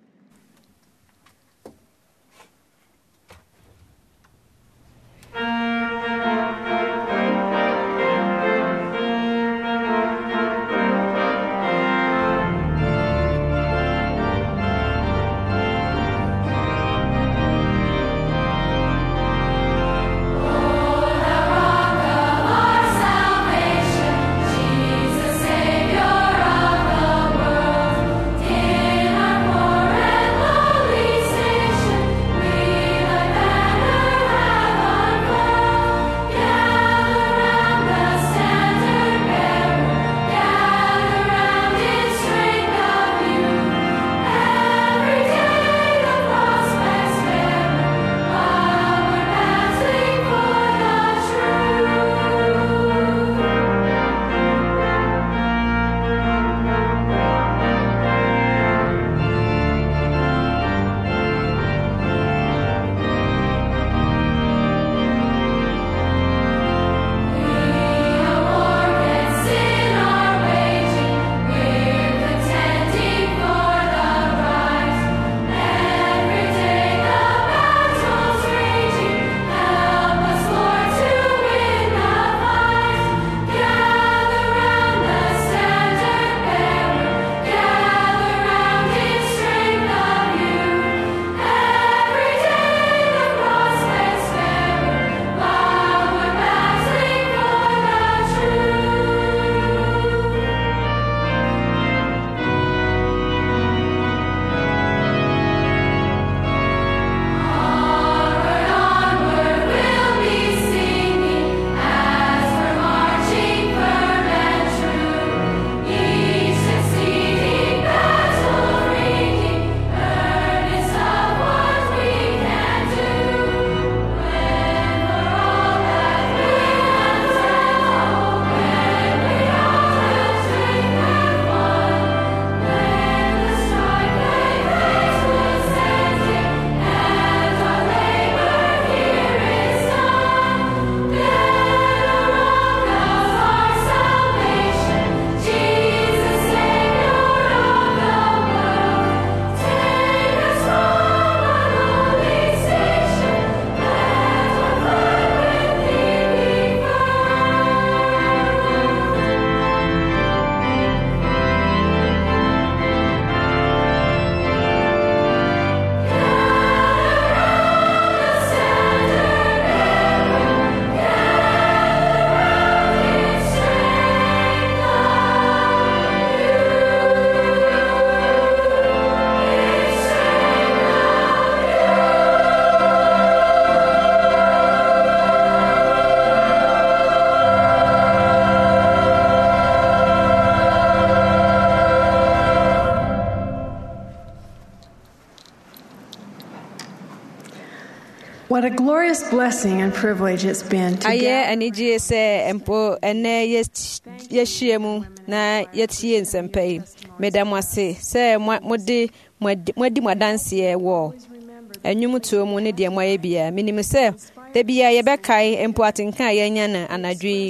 What a glorious blessing and privilege it's been to Aye, gather anigye sɛ mpo ɛnɛ yɛhyia mu na yɛtie nsɛmpa yi. Meda mo ase sɛ moadi mo adanseɛ wɔ ɛnwomtoɔ mu ne deɛ moayɛ bia. Menim sɛ da bia yɛbɛkae mpo atenka a yɛanya no anadwo yi.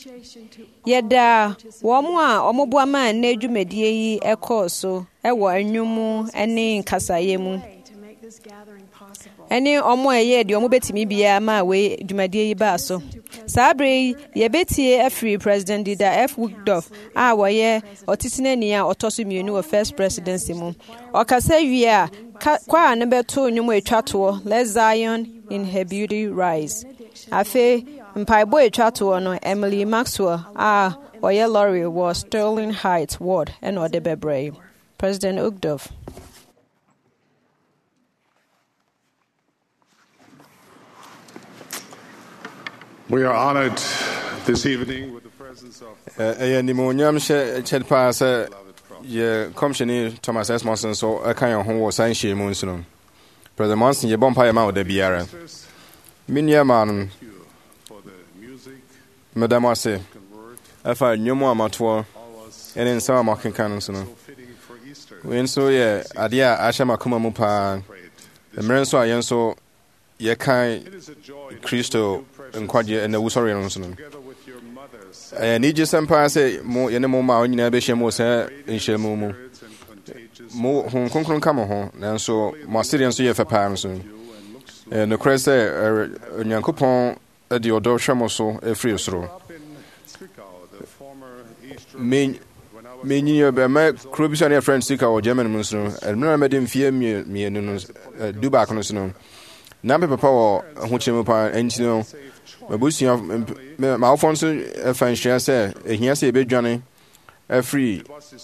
Yɛda wɔn a ɔmoboa ma nnɛ dwumadie yi ɛkɔɔ so ɛwɔ ɛnwom ne nkasaeɛ mu. Ɛne ɔmo ɛyɛ deɛ ɔmo betumi bia ma we dwumadie yi baa so. Saa bere yi yɛbetie afiri President Dida F. Woodruff a wɔyɛ ɔtetenani a ɔtɔ so mmienu wɔ First Presidency mu. Ɔkasa wie a kwaa ne bɛto nnwom atwa toɔ Let Zion in Her Beauty Rise. Afei mpaebɔ atwa toɔ no Emily Maxwell a wɔyɛ Laurie wɔ Sterling Heights Ward ɛna ɔde bɛbrɛ. President Woodruff. We are honored this evening with the presence of Thomas S. Monson, so I can't hold sign she moons. President Monson, your bomb pie amount of the Biara. Minya man, Madame Wasse, I find no more amateur, and in some mocking cannons. When so, yeah, Adia Asha Makuma Mupa, the Merenso Ayenso. yɛkan kristo nkwagye ɛna wusɔre no nso no anigye sɛm paa sɛ yɛne mo ma nyinaa bɛhyia mu wɔ saa nhyiamu mu mo ho kronkron ka mo ho nanso mo asedeɛ nso yɛ fɛ paa nso nokorɛ sɛ onyankopɔn de ɔdɔ hwɛ mo so ɛfiri soro menyini bɛma kuro bi so ne yɛfrɛ no sika wɔ german mu nso no ɛmmerɛ mɛde mfeɛ mmienu no du baako no so no na me papa wɔ ahokyerɛ mu paa ɛnti no mabusua mawofoɔ nso ɛfa nhyia sɛ ɛhia sɛ yɛbɛdwane afiri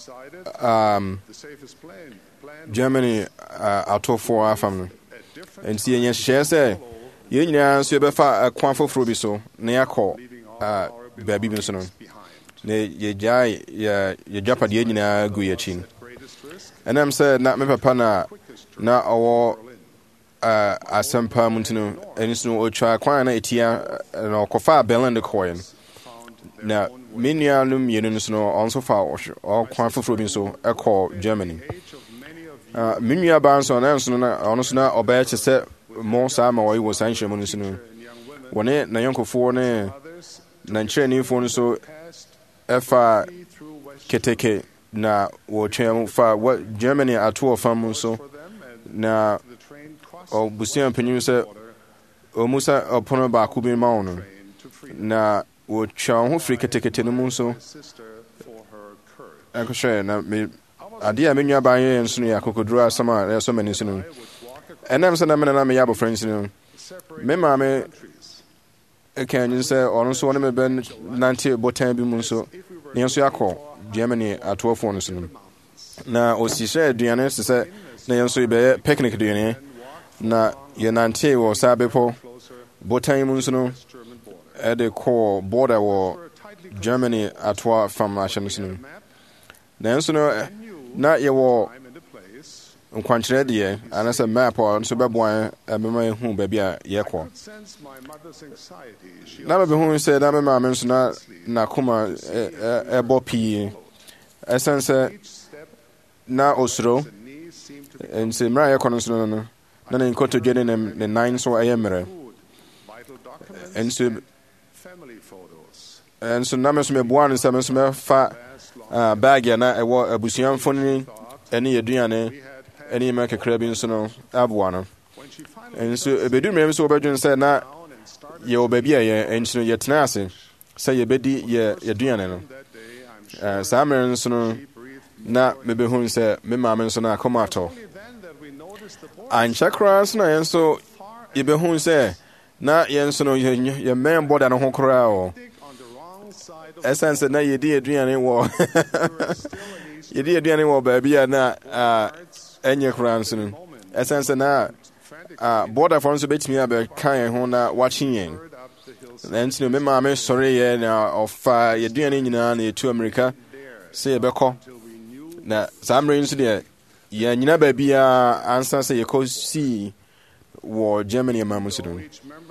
germany atɔfoɔ afam no ɛnti yɛnyɛ hyehyɛɛ sɛ yɛn nyinaa nso yɛbɛfa kwan foforɔ bi so na yɛakɔ baabi bi nso no na yɛgyae yɛdwapadeɛ nyinaa gu yɛakyi no ɛnam sɛ na me papa na ɔwɔ asɛm paa mu nti no ɛno so no ɔtwa kwan na ɛtia na ɔkɔfaa berlin de kɔɔeɛ no na me nua no mmienu no so no ɔnso fa ɔkwan foforɔ bi nso ɛkɔɔ germany me nua baa nso ɔno so na ɔbɛyɛ kyɛ sɛ mo saa ma wɔyi wɔ saa nhyɛmu no so no wɔne nayɔnkofoɔ ne nankyerɛnifoɔ no so ɛfa keteke na wɔtwɛn fa germany ato ɔfam mu nso na ɔbusua mpanyin sɛ ɔmu sɛ ɔpono baako bi ma wo no na wɔtwa ho firi ketekete no mu nso ɛkɔhwɛ na adeɛ a me nua baa yɛ nso no yɛ akokoduro asɛm a ɛsɔ m'ani so no ɛnam sɛ na mena na meyɛ abɔfra nsi no me maame ɛka anyi sɛ ɔno nso ɔne me bɛnante botan bi mu nso ne nso yɛakɔ germany atoɔfoɔ no so no na ɔsi hyɛ aduane te sɛ na yɛn nso yɛbɛyɛ picnic aduane na yɛnante wɔ saa bepɔ botan mu nso no ɛde kɔɔ border wɔ germany atoa fam ahyɛ no so no nanso no na yɛwɔ nkwankyerɛ deɛ anasɛ map a nso bɛboa bɛma yɛhu baabi a yɛkɔ na mabɛhu sɛ na me maame nso na nakoma ɛbɔ pii ɛsiane sɛ na ɔsuro nti mmerɛ a yɛkɔ no nso no na ne nkotodwe ne ne nan nso ɛyɛ mmerɛ nso na me nso meboa no sɛ me nso mɛfa bag a na ɛwɔ abusua mfoni ɛne yɛduane ɛne yɛma kakra bi nso no aboa no nso ɛbɛduru mmerɛ bi nso wɔbɛdwene sɛ na yɛwɔ baabi a ɛnti no yɛtena ase sɛ yɛbɛdi yɛduane no saa mmerɛ nso no na mebɛhu sɛ me maame nso no akɔma atɔ ankyɛ koraa nso na yɛn nso yɛbɛhu sɛ na yɛn nso no yɛmmɛn bɔda no ho koraa wɔ ɛsiane sɛ na yɛdi aduane wɔ baabi a na ɛnyɛ koraa nso no ɛsiane sɛ na bɔdafoɔ nso bɛtumi abɛka yɛn ho na wakye yɛn ɛnti no me maame sɔreyɛ na ɔfa yɛduane nyinaa na yɛtu Amerika sɛ yɛbɛkɔ na saa mmerɛ nso deɛ yɛnyina baabiaa ansa sɛ yɛkɔsii wɔ Germany ma mu so no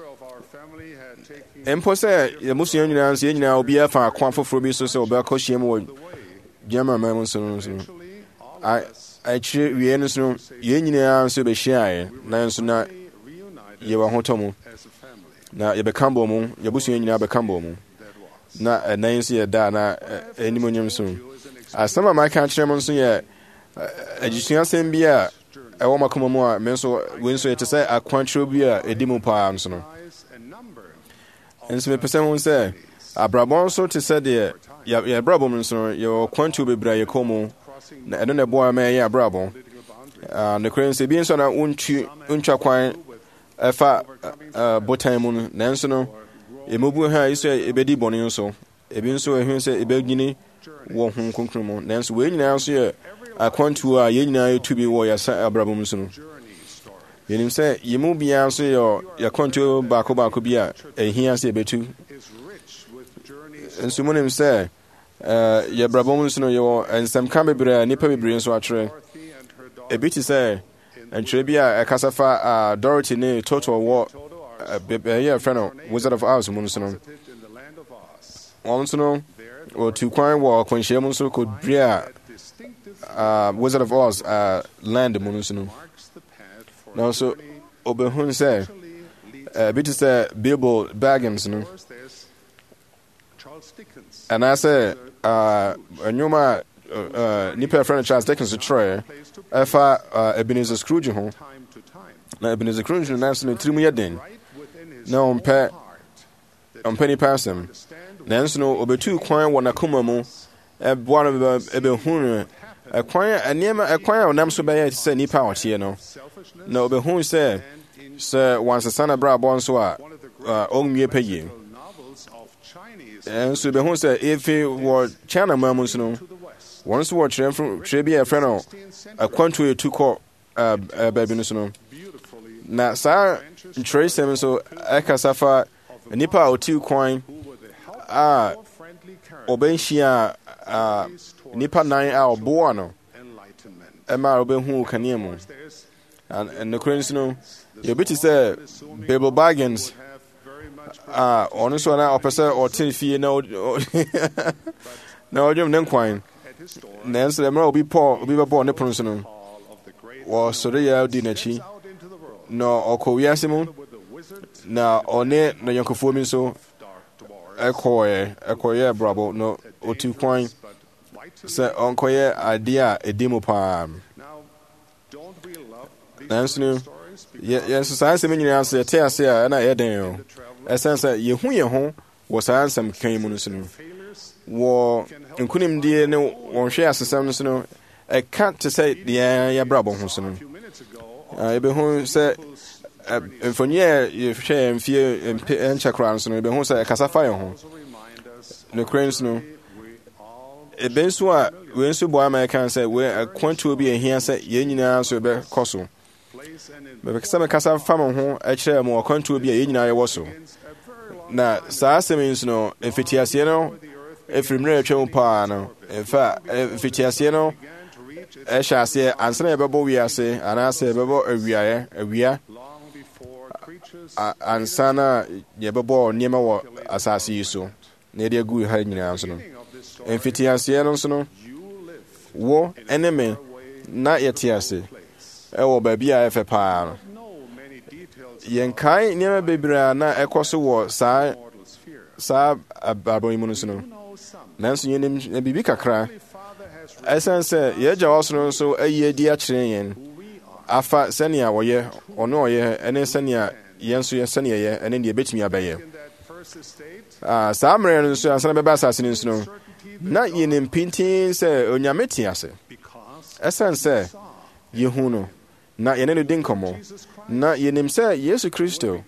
mpo sɛ yɛmusua nyinaa nso yɛnyinaa obiaa fa akwan foforɔ bi so sɛ wɔbɛkɔhyia mu wɔ German ma mu so no akyire wie no so no yɛn nyinaa nso bɛhyiaeɛ na nso na yɛwɔ ahotɔ mu na yɛbɛka bɔ mu yɛbusua nyinaa bɛka bɔ mu na ɛnan nso yɛ da na anim onyam so asɛm a maka kyerɛ mu nso yɛ agyisuasɛm bi a ɛwɔ makoma mu a me nso wei nso yɛte sɛ akwankyerɛ bi a ɛdi mu paa nso no nso mepɛ sɛ hu sɛ abrabɔ nso te sɛ deɛ yɛbrabɔ mu nso no yɛwɔ kwantuo bebree a yɛkɔ mu na ɛno na ɛboa ma ɛyɛ abrabɔ nokorɛ nso ebi nso na wontwa kwan ɛfa botan mu no nanso no ɛmɔbu ha yi so ɛbɛdi bɔne nso ebi nso ɛhu sɛ ɛbɛgyini wɔ ho kronkron mu nanso wei nyinaa nso yɛ akwantuo a yɛn nyinaa yɛtu bi wɔ yɛsa abrabɔ mu so no yɛnim sɛ yɛmu biara nso yɛ yɛkwantuo baako bi a ɛhia sɛ yɛbɛtu nso mu nim sɛ yɛbrabɔ mu nso no yɛwɔ nsɛmka bebree a nnipa bebree nso atwerɛ ebi te sɛ ntwerɛ bi a ɛkasa fa Dorothy ne Toto wɔ ɛyɛ frɛ no Wizard of Oz mu nso no wɔn nso no wɔtu kwan wɔ akwanhyia mu nso kɔdua Wizard of Oz land mu nso no na nso obɛhu sɛ bi te sɛ Bilbo Baggins no There's Charles Dickens. anaasɛ nnwom a nipa a yɛfrɛ no Charles Dickens kyerɛɛ ɛfa Ebenezer Scrooge ho Time to time, na Ebenezer Scrooge no nanso ne tirim yɛ den right within his na ɔmpɛ nipa asɛm understand nanso no ɔbɛtuu kwan wɔ n'akoma mu ɛboa no ɛbɛhu no ɛkwan a ɔnam so bɛyɛ te sɛ nipa a ɔteɛ no selfishness na ɔbɛhu sɛ wansesa no brabɔ nso a ɔnwie pɛ yie novels of Chinese ɛnso ɔbɛhu sɛ ɛfi wɔ China man mu nso no to the West. wɔn nso wɔ twerɛ bi a yɛfrɛ no akwantuo yɛtu kɔ baabi no so no Beautifully na saa ntwerɛsɛm nso ɛkasa fa nipa a ɔtiw kwan who were the helpful, a friendly characters, ɔbɛnhyia nipa nan a ɔboa no enlightenment. ɛma a ɔbɛhu kanea mu There's nokorɛ nso no yɛbi te sɛ Bilbo Baggins have very much a ɔno nso na ɔpɛ sɛ ɔte fie na ɔdwom ne nkwan at his door nanso mmerɛ a obi bɛbɔɔ ne pono so no all of the great wɔsɔre yɛ di n'akyi out into the world na ɔkɔ wiase mu with the wizard na ɔne na yɔnkofoɔ bi nso dark dwarf. ɛkɔyɛ brabɔ na ɔtu kwan But vitally, sɛ ɔnkɔyɛ adeɛ a ɛdi mu paa now don't we love these nanso no stories? yɛn nso saa nsɛm nyinaa nso yɛte ase a ɛna ɛyɛ den o ɛsiane sɛ yɛhu yɛn ho wɔ saa nsɛm kan mu no so no Failures wɔ nkonimdie ne wɔnhwɛ asesɛm no so no ɛka te sɛ deɛ yɛbrabɔ ho so no a few minutes ago yɛbɛhu sɛ mfoni a yɛhwɛ mfie nkyɛ koraa no so no yɛbɛhu sɛ ɛkasa fa yɛn ho also remind us nokorɛ nso no we all ɛbɛ nso a wei nso boa ma ɛka sɛ wei akwantuo bi ahia sɛ yɛn nyinaa nso yɛbɛkɔ so place and in bɛbɛkɛ sɛ mekasa fa me ho kyerɛ mu ɔkwantuo bi a yɛn nyinaa yɛwɔ so a very long na saa asɛm yi nso no mfitiaseɛ no ɛfiri mmerɛ atwa mu paa no ɛmfa mfitiaseɛ no began to reach its ɛhyɛ aseɛ ansa na yɛbɛbɔ wiase anaasɛ yɛbɛbɔ awia long before creatures ansa na yɛbɛbɔ nneɛma wɔ asase yi so na yɛde agu ha nyinaa nso no of this story mfitiaseɛ no nso no you live wo ne me na yɛte ase ɛwɔ baabi a ɛfɛ paa no know many details yɛnkae nneɛma bebree a na ɛkɔ so wɔ mortal sphere. saa abrabɔ yi mu no so no Know some. nanso yɛnim biribi kakra Father has ɛsiane sɛ yɛagya wɔ soro nso ayi adi akyerɛ yɛn afa sɛnea wɔyɛ ɔno ɔyɛ ɛne sɛnea yɛn nso yɛ sɛnea yɛ ɛne deɛ ɛbɛtumi abɛyɛ in that first estate saa mmerɛ no nso ansa na bɛba asase no nso no na yɛnim pintin sɛ onyame te ase because ɛsiane sɛ yɛhu no na yɛne no di nkɔmmɔ na yɛnim sɛ Yesu Kristo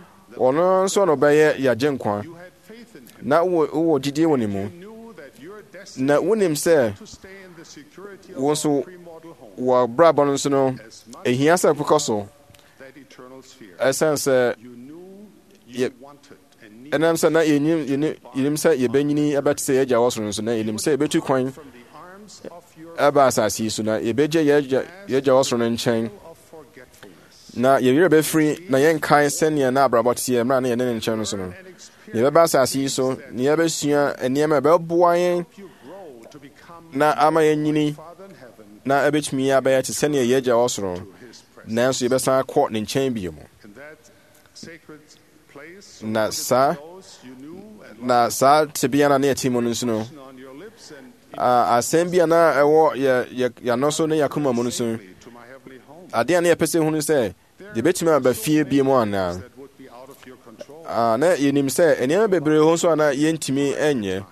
ɔno nso na ɔbɛyɛ yɛagye nkwa you had faith in him. na wowɔ gyidie wɔ ne mu Knew that your destiny na wonim sɛ to stay in the security of wo nso our premortal home, wɔ brabɔ no nso no as much ɛhia sɛ pokɔ so that eternal sphere. ɛsiane sɛ You knew you Yep. wanted and needed ɛnam sɛ na yɛnim sɛ yɛbɛnyini ɛbɛte sɛ yɛagya wɔ soro no so na yɛnim sɛ yɛbɛtu kwan from the arms of your ɛba asase yi so na yɛbɛgye yɛagya wɔ soro no nkyɛn of forgetfulness na yɛwerɛ bɛfiri na yɛnkae sɛnea na abrabɔ teɛ mmerɛ a na yɛne ne nkyɛn no so no and experience yɛbɛba asase yi so na yɛbɛsua nneɛma a ɛbɛboa yɛn you grow to become na ama yɛnyini Father in heaven na ɛbɛtumi abɛyɛ te sɛnea yɛagya wɔ soro to his presence. nanso yɛbɛsan akɔ ne nkyɛn bio mu In that sacred place, na those saa you knew and na saa tebea no a na yɛte mu no nso no on your lips and asɛm bi a na ɛwɔ yɛano so ne yɛakoma mu no so to my heavenly home adeɛ a na yɛpɛ sɛ hunu sɛ yɛbɛtumi aba fie bi mu anaa that would be out of your control. na yɛnim sɛ nneɛma bebree ho nso a na yɛntumi anyɛ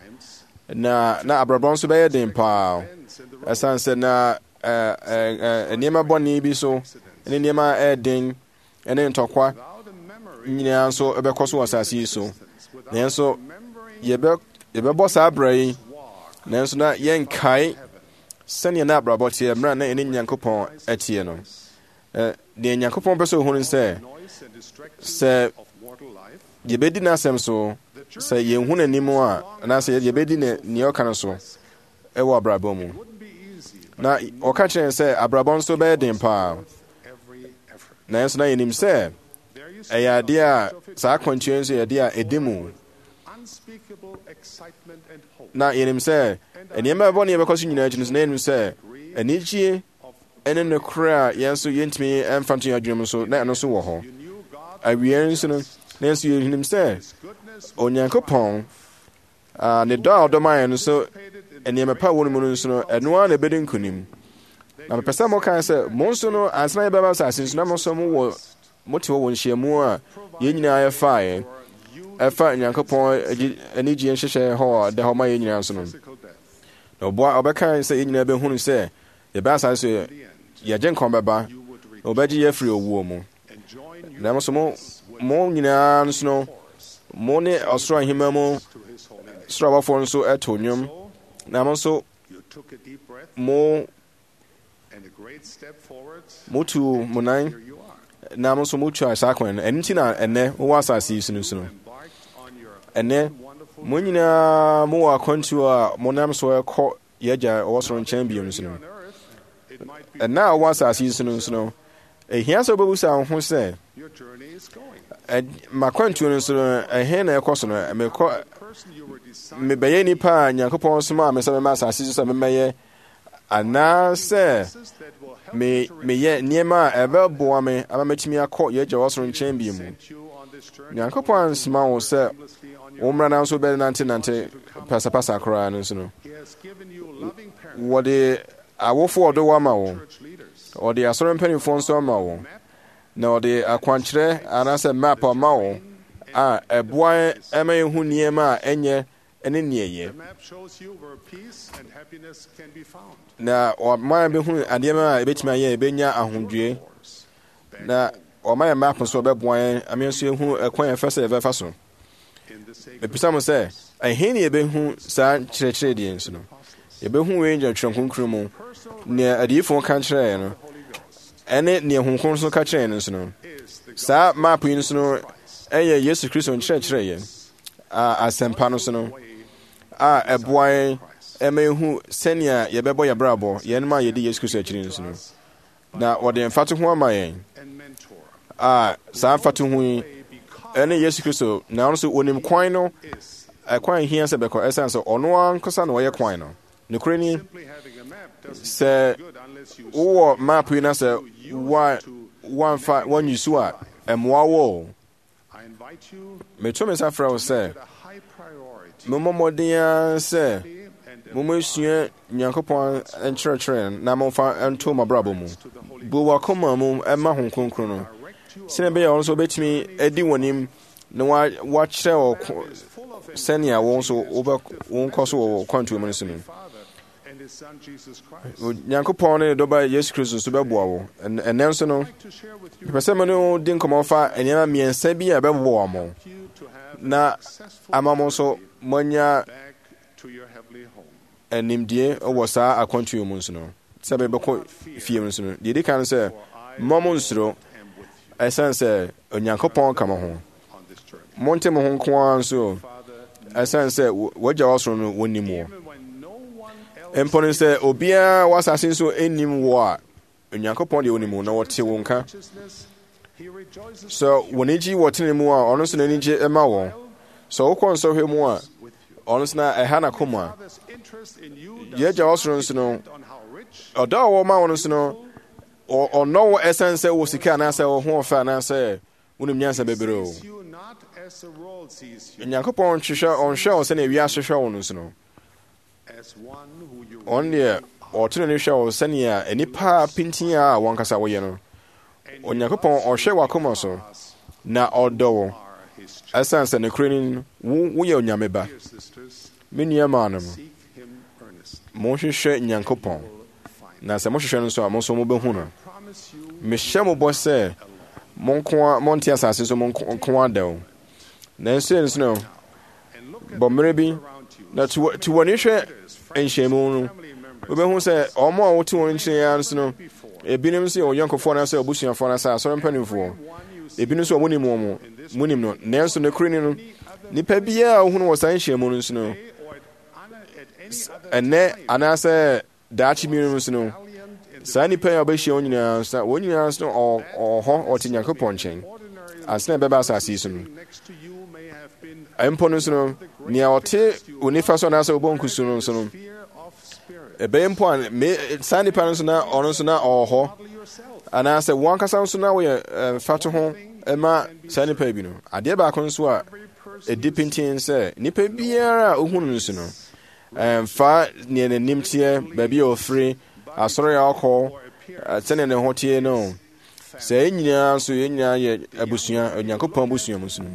na abrabɔ nso bɛyɛ den paa ɛsiane sɛ na nneɛma bɔne bi so ne nneɛma a ɛyɛ den ne ntɔkwa Without a memory, nyinaa nso ɛbɛkɔ so wɔ asase yi so without nanso remembering yɛbɛbɔ saa berɛ yi nanso na yɛnkae sɛneɛ na abrabɔ teɛ mmerɛ a na ɛne nyankopɔn ɛteɛ no deɛ nyankopɔn pɛ sɛ ohunu sɛ noise and distraction sɛ of mortal life, yɛbɛdi n'asɛm so sɛ yɛnhu n'anim a anaasɛ yɛbɛdi nea ɔka no so ɛwɔ abrabɔ mu wouldn't be easy, na ɔka kyerɛ sɛ abrabɔ nso bɛyɛ den paa every effort. nanso na yɛnim sɛ There you see ɛyɛ adeɛ a saa akwantua nso yɛ adeɛ a ɛdi mu unspeakable excitement and hope na yɛnim sɛ nneɛma ɛbɔ ne yɛbɛkɔ so nyinaa akyi no so na yɛnim sɛ anigye of ɛne nokorɛ a yɛn nso yɛntumi ɛmfa nto yɛn adwene mu so na ɛno nso wɔ hɔ you knew God awie nso no nanso yɛnim sɛ onyankopɔn ne dɔ a ɔdɔ ma yɛn no so nneɛma pa wɔ no mu no nso no ɛno ara na ɛbɛdi nkonim na mepɛ sɛ mokae sɛ mo nso no ansana yɛbɛba asase nso na mo nso mote hɔ wɔ nhyiamu a yɛn nyinaa yɛfaeɛ ɛfa nyankopɔn anigyeɛ nhyehyɛ hɔ a ɛda hɔ ma yɛn nyinaa nso no na ɔbɛkae sɛ yɛn nyinaa bɛhunu sɛ yɛbɛ asase so yɛgye nkɔm bɛba na ɔbɛgye yɛ afiri owuo mu na mo so mo nyinaa nso no mo ne ɔsoro ahema mu soro abɔfoɔ nso ɛto nnwom na mo nso motu mo nan na mo nso motu saa kwan no ɛno nti na ɛnnɛ mowɔ asase yi so no nso no ɛnnɛ mo nyinaa mowɔ akwantuo a monam so ɛkɔ yɛagya ɔwɔ soro nkyɛn bio no so no ɛnna a ɔwɔ asase yi so no nso no ɛhia sɛ wobɛbusa wo ho sɛ makwantuo no nso no ɛhe na ɛkɔ so no mebɛyɛ nnipa a nyankopɔn soma a me sɛ mɛma asase so sɛ memɛyɛ anaasɛ meyɛ nneɛma a ɛbɛboa me ama mɛtumi akɔ yɛagya ɔwɔ soro nkyɛn bio mu nyankopɔn ansoma wo sɛ wo mmara na nso wobɛnantenante pasapasa koraa no nso no wɔde awofo ɔdɔ wɔ ama wo ɔde asɔre mpanimfoɔ nso ama wo na ɔde akwankyerɛ anaasɛ map ama wo a ɛboa ɛma yɛhu nneɛma a ɛnyɛ ɛne nneɛyɛ na ɔma yɛbɛhu adeɛma a ɛbɛtumi ayɛ ɛbɛnya ahodwie na ɔma yɛ map nso ɔbɛboa yɛn ama nso yɛhu ɛkwan yɛfɛ sɛ yɛbɛfa so mepisa mo sɛ ɛhe ne yɛbɛhu saa kyerɛkyerɛ deɛ nso no yɛbɛhu wei gya twerɛ kronkron mu nea adiyifoɔ ka kyerɛɛ no ɛne nea honhom nso ka kyerɛɛ no nso no saa map yi nso no ɛyɛ yesu kristo nkyerɛkyerɛ yɛn asɛmpa no so no a ɛboa yɛn ɛma yɛhu sɛnea yɛbɛbɔ yɛ brabɔ yɛnom a yɛde yesu kristo akyiri nso no na wɔde mfato ho ama yɛn a saa mfato ho yi ɛne yesu kristo na ɔno nso onim kwan no ɛkwan hia sɛ bɛkɔ ɛsiane sɛ ɔno ankasa na ɔyɛ kwan no nokorɛ ni sɛ wowɔ map yi na sɛ woanyi so a ɛmmoa wo meto me nsa frɛ wo sɛ mommɔ mmɔden a sɛ mommɛsua nyankopɔn nkyerɛkyerɛ na momfa nto mabrabɔ mu bu wakoma mu ɛma ho kronkron no sɛne ɛbɛyɛ ɔno nso wobɛtumi adi w'anim na wakyerɛ wɔ sɛnea wo nso wonkɔ so wɔ kwantuo mu no so no nyankopɔn ne dɔba yesu kristo nso bɛboa wo ɛnɛ nso no pɛ sɛ mo ne wo di nkɔmmɔ fa nneɛma mmiɛnsa bi a ɛbɛboa mo na ama mo nso moanya animdie wɔ saa akwantuo mu nso no sɛ bɛbɛkɔ fie mu nso no deɛ ɛdi ka no sɛ mmɔ mo nsuro ɛsiane sɛ onyankopɔn ka mo ho monte mo ho nko ara nso ɛsiane sɛ wɔagya wɔ soro no wɔnnim wɔ mpo no sɛ obiara w'asase nso nnim wɔ a onyankopɔn deɛ wɔnim wo na wɔte wo nka sɛ wɔn gye wɔtene mu a ɔno nso n'ani gye ma wɔn sɛ wokɔ nsɔhwɛ mu a ɔno nso na ɛha n'akoma yɛagya wɔ soro nso no ɔdɔ a wɔma wo no nso no ɔnɔ wo ɛsiane sɛ wɔ sika anaasɛ wɔ ho ɔfɛ anaasɛ wonim nyansa bebree o onyankopɔn ɔnhwɛ wo sɛnea wiase hwɛ wo no nso no ɔno deɛ ɔtene no hwɛ wo sɛnea nnipa pintin a wɔnkasa woyɛ no onyankopɔn ɔhwɛ w'akoma so na ɔdɔ wo ɛsiane sɛ nokorɛ ni woyɛ onyame ba me nuamaa no mo monhwehwɛ nyankopɔn na sɛ mohwehwɛ no nso a mo nso mobɛhu no mehyɛ mo bɔ sɛ monte asase so monko adɛw nanso ɛno no bɔ mmerɛ bi na to w'ani hwɛ nhyiamu no wobɛhu sɛ ɔmo a wote wɔn nkyɛn nso no ebinom nso yɛ ɔyɔnkofoɔ na sɛ abusuafoɔ na sɛ asɔre mpanimfoɔ ebinom nso munim no nanso nokorɛ ni no nnipa biara a wohunu wɔ saa nhyiamu no nso no ɛnnɛ anaasɛ daakye mmienu nso no saa nnipa a wɔbɛhyia wɔn nyinaa nso wɔn nyinaa nso ɔhɔ ɔte nyankopɔn nkyɛn asena ɛbɛba asase yi so no mpo no nso no nea ɔte onifa so anaasɛ ɔbɔ nkusu no nso no ɛbɛyɛ mpo a saa nnipa no nso na ɔno nso na ɔwɔ hɔ anaasɛ wɔn ankasa nso na wɔyɛ fato ho ɛma saa nipa bi no adeɛ baako nso a ɛdi pintin sɛ nipa biara a ohunu nso no fa nea n'anim teɛ baabi a ɔfiri asɔre a ɔkɔ sɛnea ne ho teɛ no sɛ nyinaa nso yɛn nyinaa yɛ abusua Onyankopɔn abusua mu nso no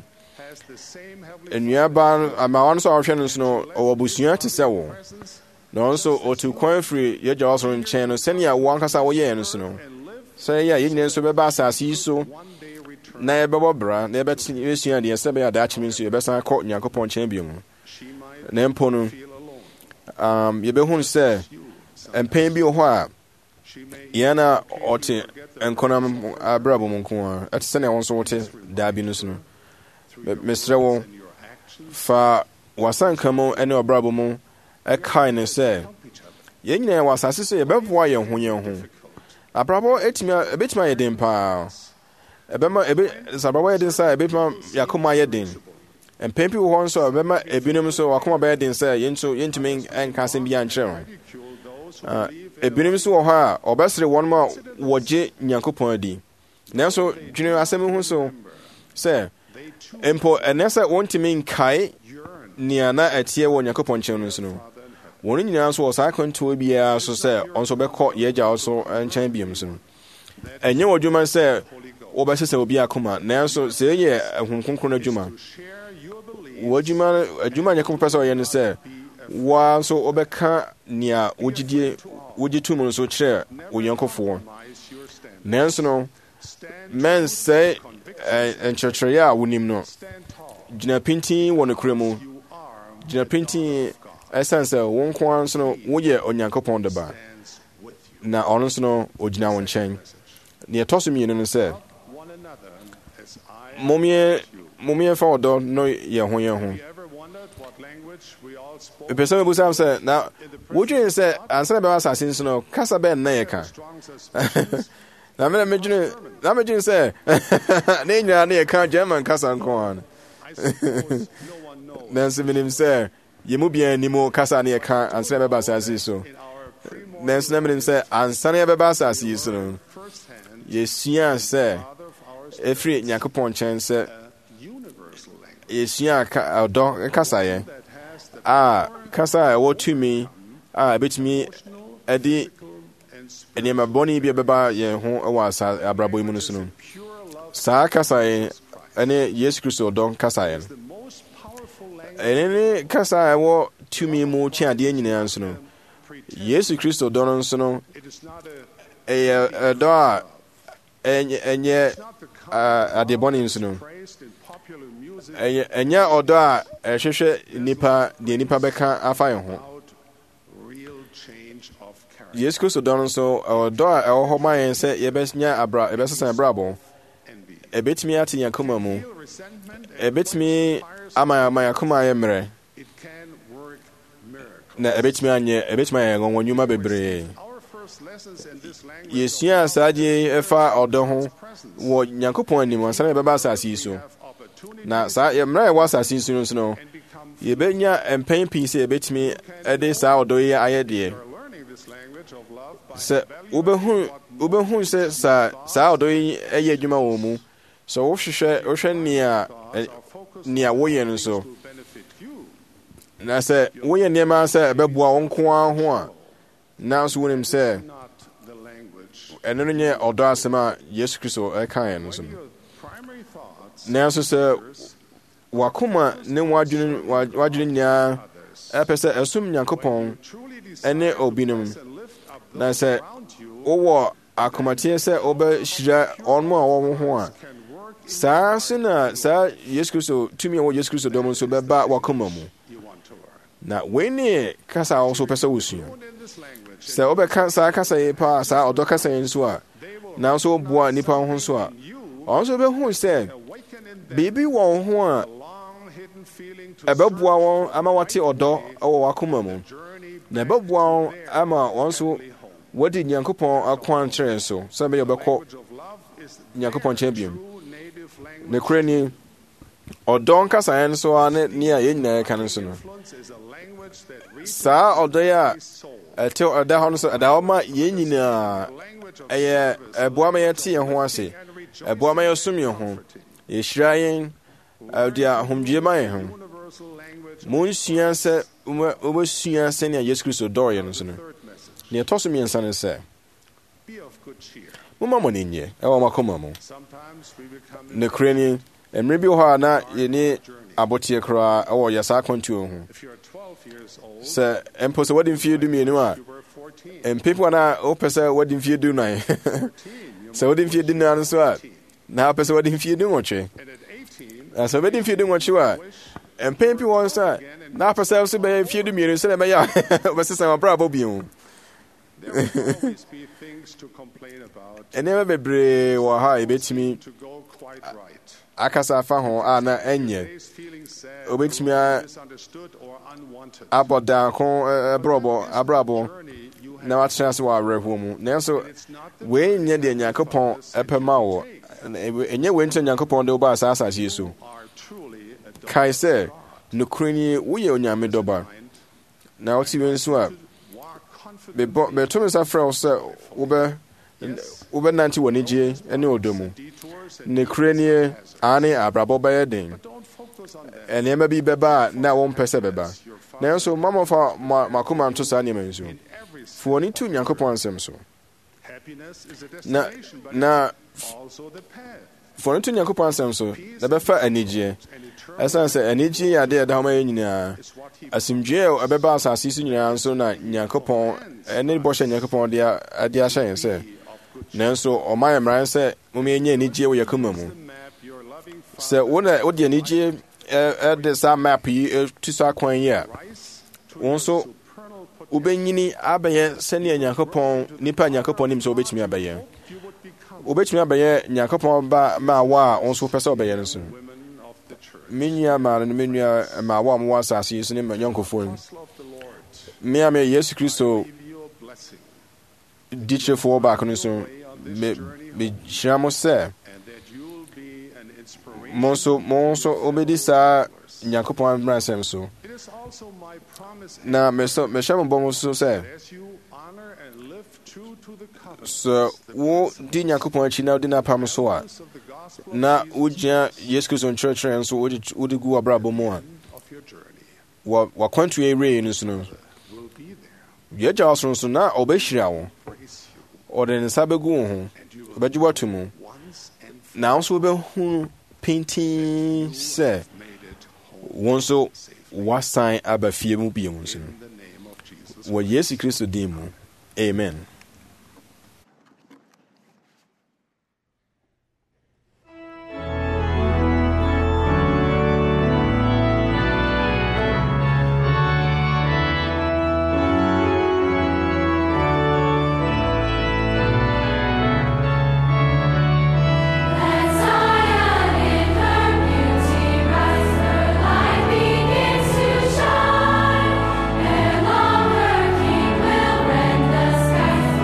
nnuaba amawa nso a ɔhwɛ no nso no ɔwɔ abusua te sɛ wo na ɔnso ɔtu kwan firi yɛgya ɔsoro nkyɛn no sɛnea wo ankasa woyɛɛ no so no sɛ yɛ a yɛn nyinaa nso bɛba asase yi so na yɛbɛbɔ bra na yɛbɛsua deɛ sɛ bɛyɛ adaakye nso yɛbɛsan kɔ Onyankopɔn nkyɛn bio mu na mpo no yɛbɛhunu sɛ mpɛn bi wɔ hɔ a yɛn a ɔte nkɔnam abrabɔ mu nko a ɛte sɛnea wo nso wote daabi no so no mesrɛ wo fa wasanka mu ne ɔbrabɔ mu ɛkae ne sɛ yɛn nyinaa wɔ asase so yɛbɛboa yɛn ho abrabɔ ɛbɛtumi ayɛ den paa sɛ abrabɔ yɛ den sɛ ɛbɛtumi yɛakoma ayɛ den mpɛn bi wɔ hɔ nso a ɛbɛma ebinom nso wakoma bɛyɛ den sɛ yɛntumi nka asɛm bi ankyerɛ ho ebinom nso wɔ hɔ a ɔbɛsere wɔn a wɔgye Nyankopɔn adi nanso dwene asɛm ho so sɛ mpo ɛnɛ sɛ wɔntumi nkae nea na ɛteɛ wɔ Nyankopɔn nkyɛn no nso no wɔn nyinaa nso wɔ saa akwantuo biara so sɛ ɔnso bɛkɔ yɛgya ɔso nkyɛn biam so no ɛnyɛ wɔ adwuma sɛ wɔbɛsesa obi akoma nanso sɛ ɛyɛ Honhom Kronkron adwuma adwuma Nyankopɔn pɛ sɛ ɔyɛ no sɛ woa nso wobɛka nea wogye to mu no so kyerɛ wo yɔnkofoɔ nanso no mɛnsɛe nkyerɛkyerɛeɛ a wonim no gyina pintin wɔ nokora mu gyina pintin ɛsiane sɛ wo nko ara nso no woyɛ Onyankopɔn deba na ɔno nso no ɔgyina wo nkyɛn nea ɛtɔ so mmienu no sɛ momyɛmfa ɔdɔ no yɛn ho mepɛ sɛ mebusa sɛ na wodwene sɛ ansa na bɛba asase nso no kasa bɛn na yɛka na medwene sɛ ne nyinaa na yɛka German kasa nko a no nanso menim sɛ yɛ mu biara nim kasa na yɛka ansa na bɛba asase yi so nanso na menim sɛ ansa na yɛbɛba asase yi so no yɛsua sɛ ɛfiri Nyankopɔn nkyɛn sɛ yɛsua ɔdɔ kasaeɛ a kasa a ɛwɔ tumi a ɛbɛtumi ɛde nneɛma bɔne bi ɛbɛba yɛn ho ɛwɔ abrabɔ yi mu no so no saa kasaeɛ ɛne Yesu Kristo ɔdɔ kasaeɛ no ɛne ne kasa a ɛwɔ tumi mu kye adeɛ nyinaa nso no Yesu Kristo dɔ no nso no ɛyɛ ɛdɔ a ɛnyɛ adeɛ bɔne nso no ɛnyɛ ɔdɔ a ɛhwehwɛ nipa deɛ nipa bɛka afa yɛn ho Yesu Kristo dɔ no nso ɔdɔ a ɛwɔ hɔ ma yɛn sɛ yɛbɛsesa abrabɔ ɛbɛtumi ate yɛn akoma mu ɛbɛtumi ama yɛn akoma ayɛ mmerɛ na ɛbɛtumi ayɛ nwonwa nnwuma bebree yɛsua saa adeɛ ɛfa ɔdɔ ho wɔ Nyankopɔn anim ansa na yɛbɛba asase yi so na saa mmerɛ a yɛwɔ asase yi so no nso no yɛbɛnya mpɛn pii sɛ yɛbɛtumi de saa ɔdɔ yi ayɛ deɛ sɛ wobɛhu sɛ saa ɔdɔ yi ɛyɛ adwuma wɔ mu sɛ wohwɛ nea woyɛ no so na sɛ woyɛ nneɛma sɛ ɛbɛboa wo nko ara ho a nanso wonim sɛ ɛno no nyɛ ɔdɔ asɛm a Yesu Kristo ɛkaeɛ no so no nanso sɛ wakoma ne wadwene nyinaa ɛpɛ sɛ ɛsom Nyankopɔn ɛne obinom na sɛ wowɔ akomateɛ sɛ wobɛhyira ɔno a wɔwo ho a saa so na saa Yesu Kristo tumi a wɔ Yesu Kristo dɔm nso bɛba wakoma mu na wei ne kasa a wo so pɛ sɛ wosua sɛ wobɛka saa kasa yi paa saa ɔdɔ kasa yi nso a nanso woboa nnipa ho nso a ɔno nso bɛhu sɛ biribi wɔ wo ho a ɛbɛboa wɔn ama wɔte ɔdɔ wɔ wakoma mu na ɛbɛboa wɔn ama wɔn nso wɔde Nyankopɔn akwan kyerɛ so sɛ bɛyɛ ɔbɛkɔ Nyankopɔn nkyɛn biom ne korɛ ni ɔdɔ nkasaeɛ nso a ne nea yɛn nyinaa yɛka no nso no saa ɔdɔ yi a ɛda hɔ no so ɛda hɔ ma yɛn nyinaa ɛyɛ ɛboa ma yɛte yɛn ho ase ɛboa ma yɛsom yɛn ho yɛhyira yɛn de ahomdwie ma yɛn ho monsua sɛ wobɛsua sɛnea yesu kristo dɔɔyɛ no so no nea ɛtɔ so mmiɛnsa no sɛ momma mo ne nyɛ ɛwɔ makoma mu nokorɛ ni mmerɛ bi wɔ hɔ a na yɛne aboteɛ koraa ɛwɔ yɛ saa akwantuo ho sɛ mpo sɛ wode mfeɛ dumienu a mpepo na wopɛ sɛ wode mfeɛ dunan sɛ wode mfeɛ dunan no so a na wopɛ sɛ wode mfeɛ dunwɔtwe sɛ wobɛde mfeɛ dunwɔtwe a mpɛn pi wɔ nso a na wopɛ sɛ so bɛyɛ mfeɛ dumienu sɛdeɛ ɛbɛyɛ a wobɛsesa wabrabɔ bio ɛnneɛma bebree wɔ ha a yɛbɛtumi akasa afa ho a na ɛnyɛ obɛtumi abɔ daako abrabɔ na watena ase wɔ awerɛhoɔ mu nanso wei nyɛ deɛ nyankopɔn ɛpɛ ma wɔ ɛnyɛ wei nkyɛ nyankopɔn de wobaa saa asase yi so kae sɛ nokorɛ ni woyɛ onyame dɔba na wote wei nso a bɛto me nsa frɛ wo sɛ wobɛnante wɔ anigye ne ɔdɔ mu nokorɛ ni ane abrabɔ bɛyɛ den nneɛma bi bɛba a na wɔmpɛ sɛ bɛba nanso mamɔfa makoma nto saa nneɛma yi so fa w'ani to nyankopɔn nsɛm so na fa w'ani to nyankopɔn nsɛm so na bɛfa anigyeɛ ɛsiane sɛ anigyeɛ yɛ adeɛ ɛda hɔ ma yɛ nyinaa asomdwoe a ɛbɛba asase so nyinaa nso na nyankopɔn ɛne bɔhyɛ nyankopɔn de ahyɛ yɛn sɛ nanso ɔma yɛ mmara sɛ momɛnyɛ anigyeɛ wɔ yɛ koma mu sɛ wode anigyeɛ ɛde saa map yi tu so akwan yi a wo nso wobɛnyini abɛyɛ sɛnea nipa nyankopɔn nim sɛ wobɛtumi abɛyɛ wobɛtumi abɛyɛ nyankopɔn maawa a wo nso wopɛ sɛ wobɛyɛ no so me nua maa no ne me nua maawa a mowɔ asase yi so ne manyɔnkofoɔ mu me a meyɛ yesu kristo dikyerefoɔ baako no so mehyira mo sɛ mo nso wobɛdi saa nyankopɔn mmaransɛm so na mehyɛ mo bɔ mo so sɛ wodi nyankopɔn akyi na wodi n'apam so a na wogyina yesu kristo nkyerɛkyerɛ nso wode gu w'abrabɔ mu a wakwantu ɛwerɛi no so no yɛagya wo soro nso na ɔbɛhyira wo ɔde ne nsa bɛgu wo ho ɔbɛgye woato mu na wo nso wobɛhunu pintin sɛ wo nso woasan aba fie mu bio mu nso no wɔ yesu kristo din mu amen. Begins to shine, and long her King will rend the skies.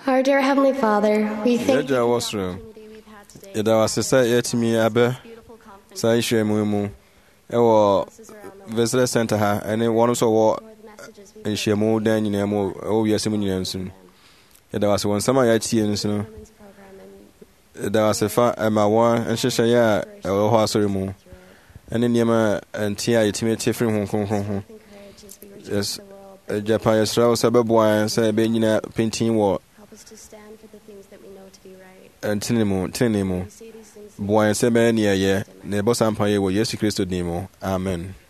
Our dear Heavenly Father, we thank Yɛagya you wɔ soro, yɛda wo ase sɛ yɛatumi abɛ saa nhyira mu mu ɛwɔ visitor center ha ɛne wɔn nso wɔ nhyiamu dan nyinaa mu ɛwɔ wiase mu nyinaa nso. Yɛda wo ase wɔ nsɛm a yɛatie nso no. Yɛda wo ase fa ɛma wɔn nhyehyɛeɛ a ɛwɔ hɔ asɔre mu ɛne nneɛma nte a yɛtumi tie firi ho kronkron ho. Agya pa yɛsrɛ wo sɛ bɛboa yɛn sɛ yɛbɛnyina pintin wɔ tenene mu. Boa yɛn sɛ bɛyɛ neɛ ɛyɛ na yɛbɔ saa mpa yɛ wɔ Yesu Kristo din mu. Amen.